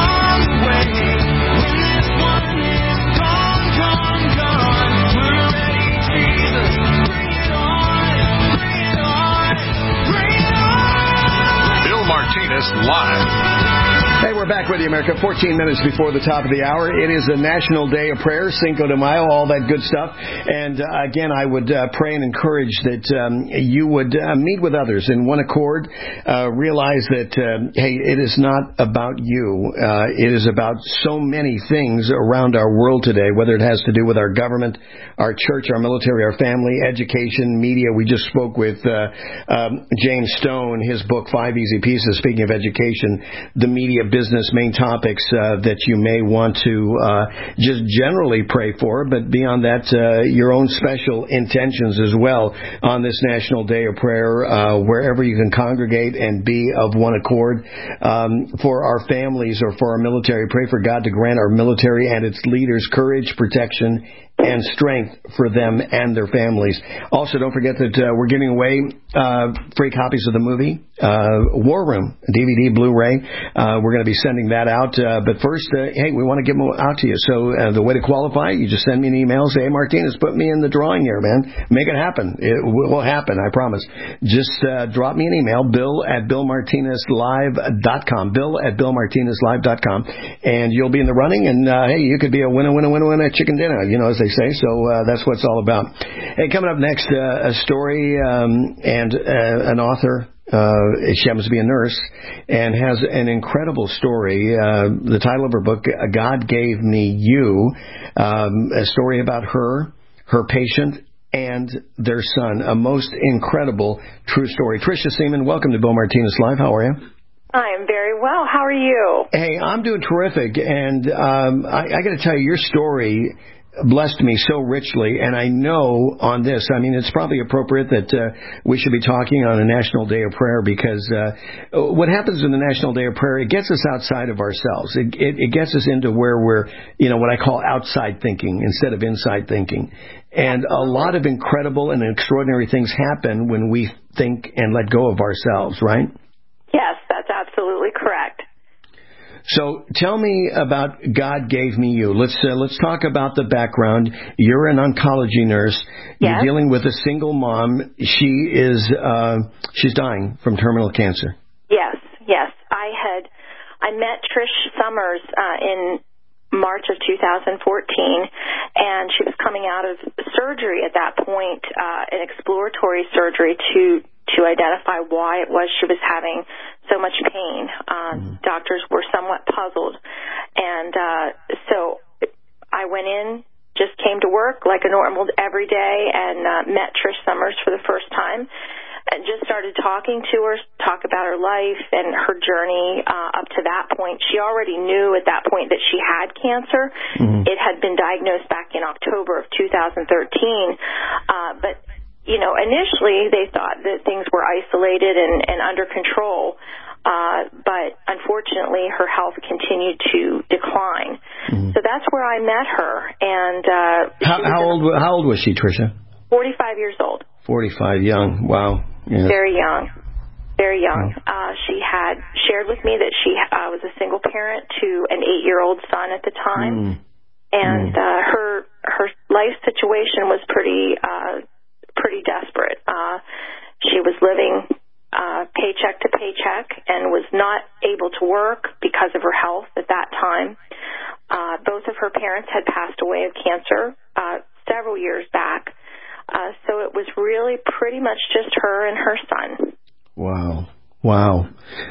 S2: Bill Martinez live.
S3: Hey, we're back with you, America. fourteen minutes before the top of the hour. It is the National Day of Prayer, Cinco de Mayo, all that good stuff. And uh, again, I would uh, pray and encourage that um, you would uh, meet with others in one accord. Uh, realize that, uh, hey, it is not about you. Uh, it is about so many things around our world today, whether it has to do with our government, our church, our military, our family, education, media. We just spoke with uh, um, James Stone, his book, Five Easy Pieces, speaking of education, the media, business, main topics uh, that you may want to uh, just generally pray for, but beyond that, uh, your own special intentions as well on this National Day of Prayer, uh, wherever you can congregate and be of one accord. Um, for our families or for our military, pray for God to grant our military and its leaders courage, protection, and strength for them and their families. Also, don't forget that uh, we're giving away uh, free copies of the movie, uh, War Room, D V D, Blu-ray. Uh, we're going to be sending that out. Uh, but first, uh, hey, we want to give them out to you. So uh, the way to qualify, you just send me an email, say, hey, Martinez, put me in the drawing here, man. Make it happen. It will happen, I promise. Just uh, drop me an email, bill at bill martinez live dot com, bill at bill martinez live dot com, and you'll be in the running, and uh, hey, you could be a winner, winner, winner, winner, chicken dinner, you know, as they say. So uh, that's what it's all about. Hey, coming up next, uh, a story um, and uh, an author. Uh, she happens to be a nurse and has an incredible story. Uh, the title of her book, God Gave Me You, um, a story about her, her patient, and their son. A most incredible true story. Tricia Seaman, welcome to Bill Martinez Live. How are you?
S6: I'm very well. How are you?
S3: Hey, I'm doing terrific. And um, I, I got to tell you, your story blessed me so richly, and I know on this, I mean, it's probably appropriate that uh, we should be talking on a National Day of Prayer, because uh, what happens in the National Day of Prayer, it gets us outside of ourselves. It, it, it gets us into where we're, you know, what I call outside thinking instead of inside thinking. And a lot of incredible and extraordinary things happen when we think and let go of ourselves, right?
S6: Yes, that's absolutely correct.
S3: So tell me about God Gave Me You. Let's uh, let's talk about the background. You're an oncology nurse.
S6: Yes.
S3: You're dealing with a single mom. She is uh, she's dying from terminal cancer.
S6: Yes, yes. I had I met Trish Summers uh, in March of two thousand fourteen, and she was coming out of surgery at that point, uh, an exploratory surgery to to identify why it was she was having so much pain. Uh, mm-hmm. Doctors were somewhat puzzled. And uh, so I went in started talking to her, talk about her life and her journey uh, up to that point. She already knew at that point that she had cancer. Mm-hmm. It had been diagnosed back in October of two thousand thirteen, uh, but you know, initially they thought that things were isolated and, and under control. Uh, but unfortunately, her health continued to decline. Mm-hmm. So that's where I met her. And uh,
S3: how, how old? How old was she, Tricia?
S6: Forty-five years old.
S3: Forty-five, young. Wow. Yeah.
S6: Very young. Very young. Uh, she had shared with me that she uh, was a single parent to an eight-year-old son at the time, mm. and mm. Uh, her her life situation was pretty uh, pretty desperate. Uh, she was living Uh, paycheck to paycheck and was not able to work because of her health at that time. Uh, both of her parents had passed away of cancer uh, several years back. Uh, so it was really pretty much just her and her son.
S3: Wow. Wow.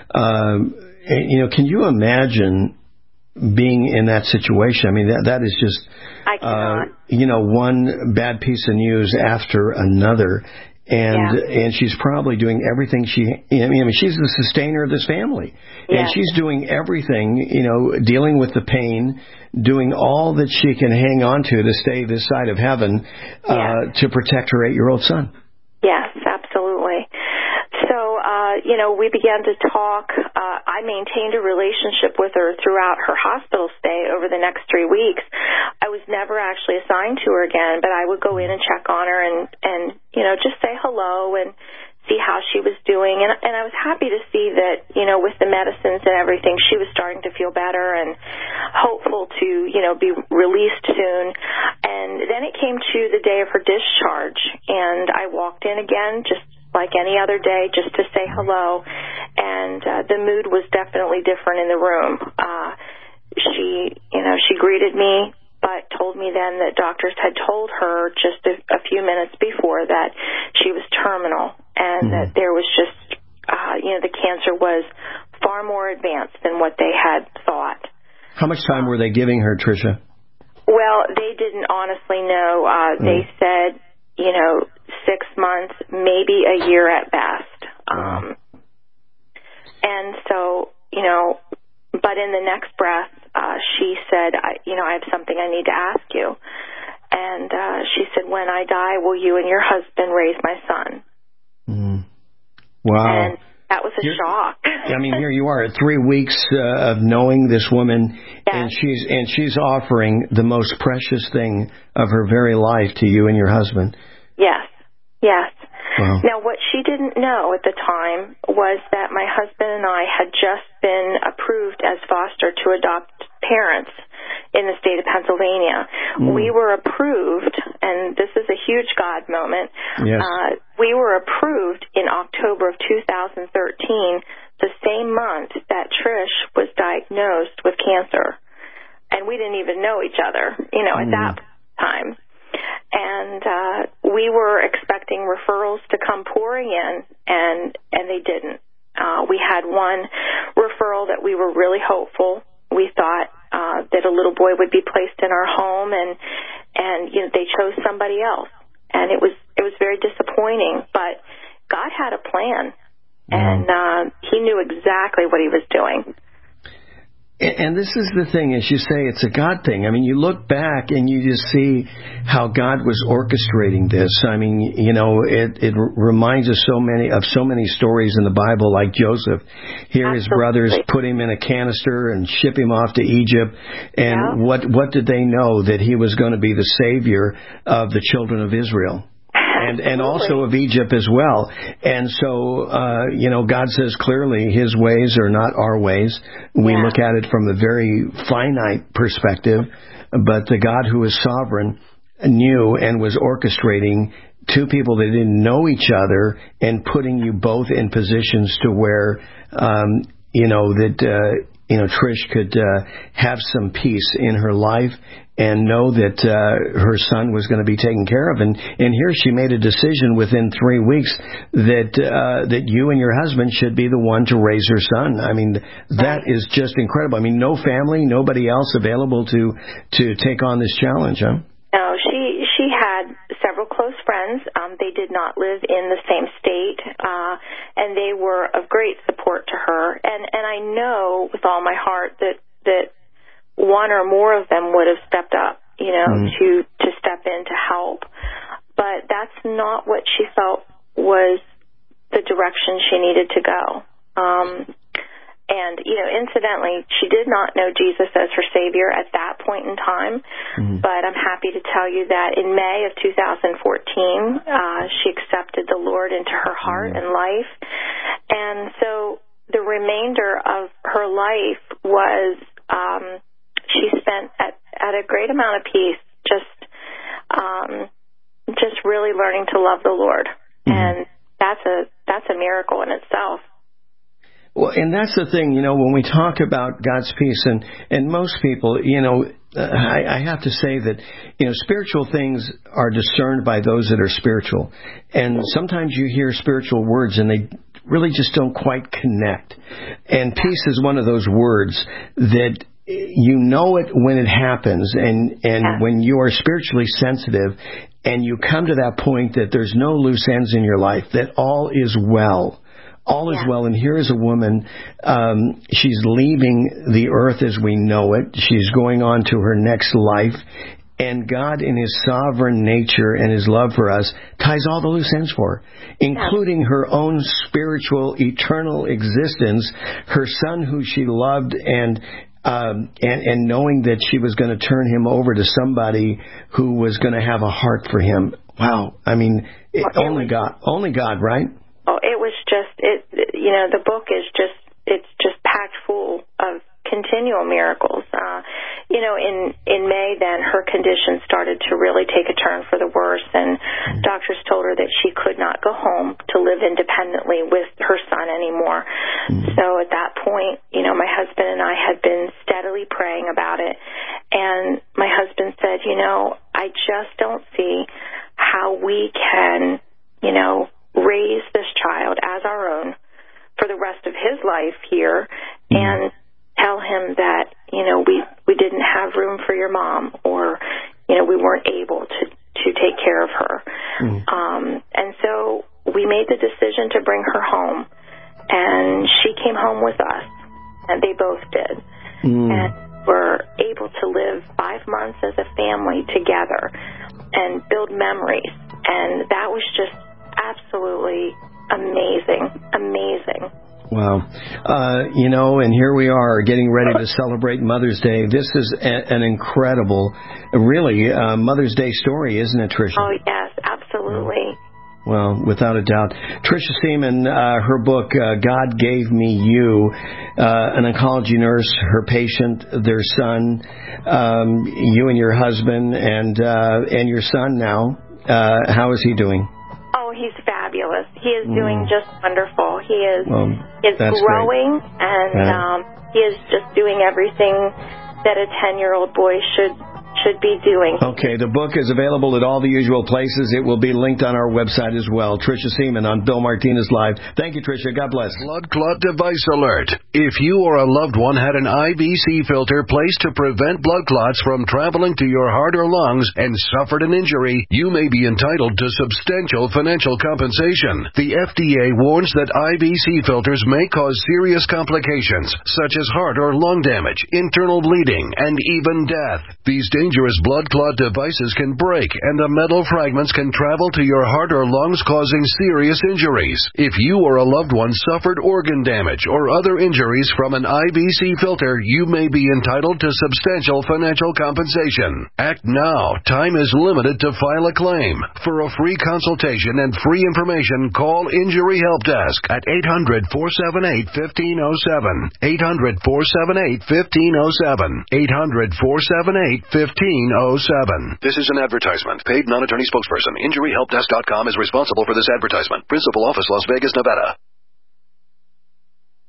S3: Um, you know, can you imagine being in that situation? I mean, that that is just,
S6: I cannot.
S3: Uh, you know, one bad piece of news after another. And yeah. and she's probably doing everything she, I mean, she's the sustainer of this family. Yeah. And she's doing everything, you know, dealing with the pain, doing all that she can hang on to to stay this side of heaven, uh, yeah. to protect her eight-year-old son.
S6: Yes, absolutely. So, uh, you know, we began to talk. Uh, I maintained a relationship with her throughout her hospital stay over the next three weeks. I was never actually assigned to her again, but I would go in and check on her and, and you know, just say hello and see how she was doing. And, and I was happy to see that, you know, with the medicines and everything, she was starting to feel better and hopeful to, you know, be released soon. And then it came to the day of her discharge, and I walked in again just like any other day, just to say hello, and uh, the mood was definitely different in the room. Uh, she, you know, she greeted me, but told me then that doctors had told her just a, a few minutes before that she was terminal, and mm-hmm. that there was just, uh, you know, the cancer was far more advanced than what they had thought.
S3: How much time were they giving her, Tricia?
S6: Well, they didn't honestly know. Uh, mm. They said, you know, six months, maybe a year at best. Um, and so, you know, but in the next breath, uh, she said, I, you know, I have something I need to ask you. And uh, she said, when I die, will you and your husband raise my son?
S3: Mm. Wow.
S6: And that was a You're, shock.
S3: I mean, here you are at three weeks uh, of knowing this woman, yes. and she's and she's offering the most precious thing of her very life to you and your husband.
S6: Yes, yes.
S3: Wow.
S6: Now, what she didn't know at the time was that my husband and I had just been approved as foster to adopt parents in the state of Pennsylvania. Mm. We were approved, and this is a huge God moment.
S3: Yes.
S6: Uh, we were approved in October of two thousand thirteen, the same month that Trish was diagnosed with cancer. And we didn't even know each other, you know, mm. at that time. And uh, we were expecting referrals to come pouring in, and and they didn't. Uh, we had one referral that we were really hopeful. We thought uh, that a little boy would be placed in our home, and and you know they chose somebody else, and it was it was very disappointing. But God had a plan, and uh, He knew exactly what He was doing.
S3: And this is the thing, as you say, it's a God thing. I mean, you look back and you just see how God was orchestrating this. I mean, you know, it, it reminds us so many of so many stories in the Bible, like Joseph. Here, Absolutely. His brothers put him in a canister and ship him off to Egypt. And yeah. what what did they know? That he was going to be the savior of the children of Israel. And, and also of Egypt as well. And so, uh, you know, God says clearly His ways are not our ways. We yeah. look at it from a very finite perspective, but the God who is sovereign knew and was orchestrating two people that didn't know each other and putting you both in positions to where, um, you know, that, uh, you know, Trish could uh, have some peace in her life and know that uh, her son was going to be taken care of. And, and here she made a decision within three weeks that uh, that you and your husband should be the one to raise her son. I mean, that is just incredible. I mean, no family, nobody else available to to take on this challenge, huh?
S6: No, she she had several close friends. Um, they did not live in the same state, uh, and they were of great support to her. And, and I know with all my heart that, that one or more of them would have stepped up, you know, mm. to, to step in to help. But that's not what she felt was the direction she needed to go. Um, and, you know, incidentally, she did not know Jesus as her Savior at that point in time. Mm-hmm. But I'm happy to tell you that in May of two thousand fourteen, uh, she accepted the Lord into her heart mm-hmm. and life. And so the remainder of her life was um, she spent at, at a great amount of peace, just um, just really learning to love the Lord. Mm-hmm. And that's a that's a miracle in itself.
S3: Well, and that's the thing, you know, when we talk about God's peace, and, and most people, you know, uh, I, I have to say that, you know, spiritual things are discerned by those that are spiritual. And sometimes you hear spiritual words and they really just don't quite connect. And peace is one of those words that you know it when it happens, and, and yeah. when you are spiritually sensitive and you come to that point that there's no loose ends in your life, that all is well. All is yeah. well, and here is a woman, um, she's leaving the earth as we know it. She's going on to her next life, and God in His sovereign nature and His love for us ties all the loose ends for her, including her own spiritual, eternal existence, her son who she loved, and um, and, and knowing that she was going to turn him over to somebody who was going to have a heart for him. Wow. I mean, it, only God, only God, right?
S6: Oh, it was just, it. you know, the book is just, it's just packed full of continual miracles. Uh, you know, in, in May then, her condition started to really take a turn for the worse, and mm-hmm. doctors told her that she could not go home to live independently with her son anymore. Mm-hmm. So at that point, you know, my husband and I had been steadily praying about it, and my husband said, you know, I just don't see how we can, you know, raise this child as our own for the rest of his life here, mm-hmm. and tell him that, you know, we, we didn't have room for your mom, or, you know, we weren't able to, to take care of her. Mm-hmm. Um, and so we made the decision to bring her home, and she came home with us, and they both did. Mm-hmm. And were able to live five months as a family together and build memories. And that was just absolutely amazing, amazing.
S3: Wow. Uh, you know, and here we are getting ready to celebrate Mother's Day. This is a, an incredible, really, uh, Mother's Day story, isn't it, Tricia?
S6: Oh, yes, absolutely.
S3: Well, without a doubt. Tricia Seaman, uh, her book, uh, God Gave Me You, uh, an oncology nurse, her patient, their son, um, you and your husband, and uh, and your son now. Uh, how is he doing?
S6: Oh, he's fabulous. He is doing mm. just wonderful. He is
S3: well,
S6: is growing, great. and
S3: yeah.
S6: um, he is just doing everything that a ten-year-old boy should should be doing.
S3: Okay, the book is available at all the usual places. It will be linked on our website as well. Tricia Seaman on Bill Martinez Live. Thank you, Tricia. God bless.
S2: Blood clot device alert. If you or a loved one had an I V C filter placed to prevent blood clots from traveling to your heart or lungs and suffered an injury, you may be entitled to substantial financial compensation. The F D A warns that I V C filters may cause serious complications, such as heart or lung damage, internal bleeding, and even death. These dangerous blood clot devices can break, and the metal fragments can travel to your heart or lungs, causing serious injuries. If you or a loved one suffered organ damage or other injuries from an I V C filter, you may be entitled to substantial financial compensation. Act now. Time is limited to file a claim. For a free consultation and free information, call Injury Help Desk at eight hundred, four seven eight, one five zero seven. eight hundred, four seven eight, one five zero seven. eight hundred, four seven eight, one five zero seven. fifteen oh seven. This is an advertisement. Paid non-attorney spokesperson. Injury Help Desk dot com is responsible for this advertisement. Principal office, Las Vegas, Nevada.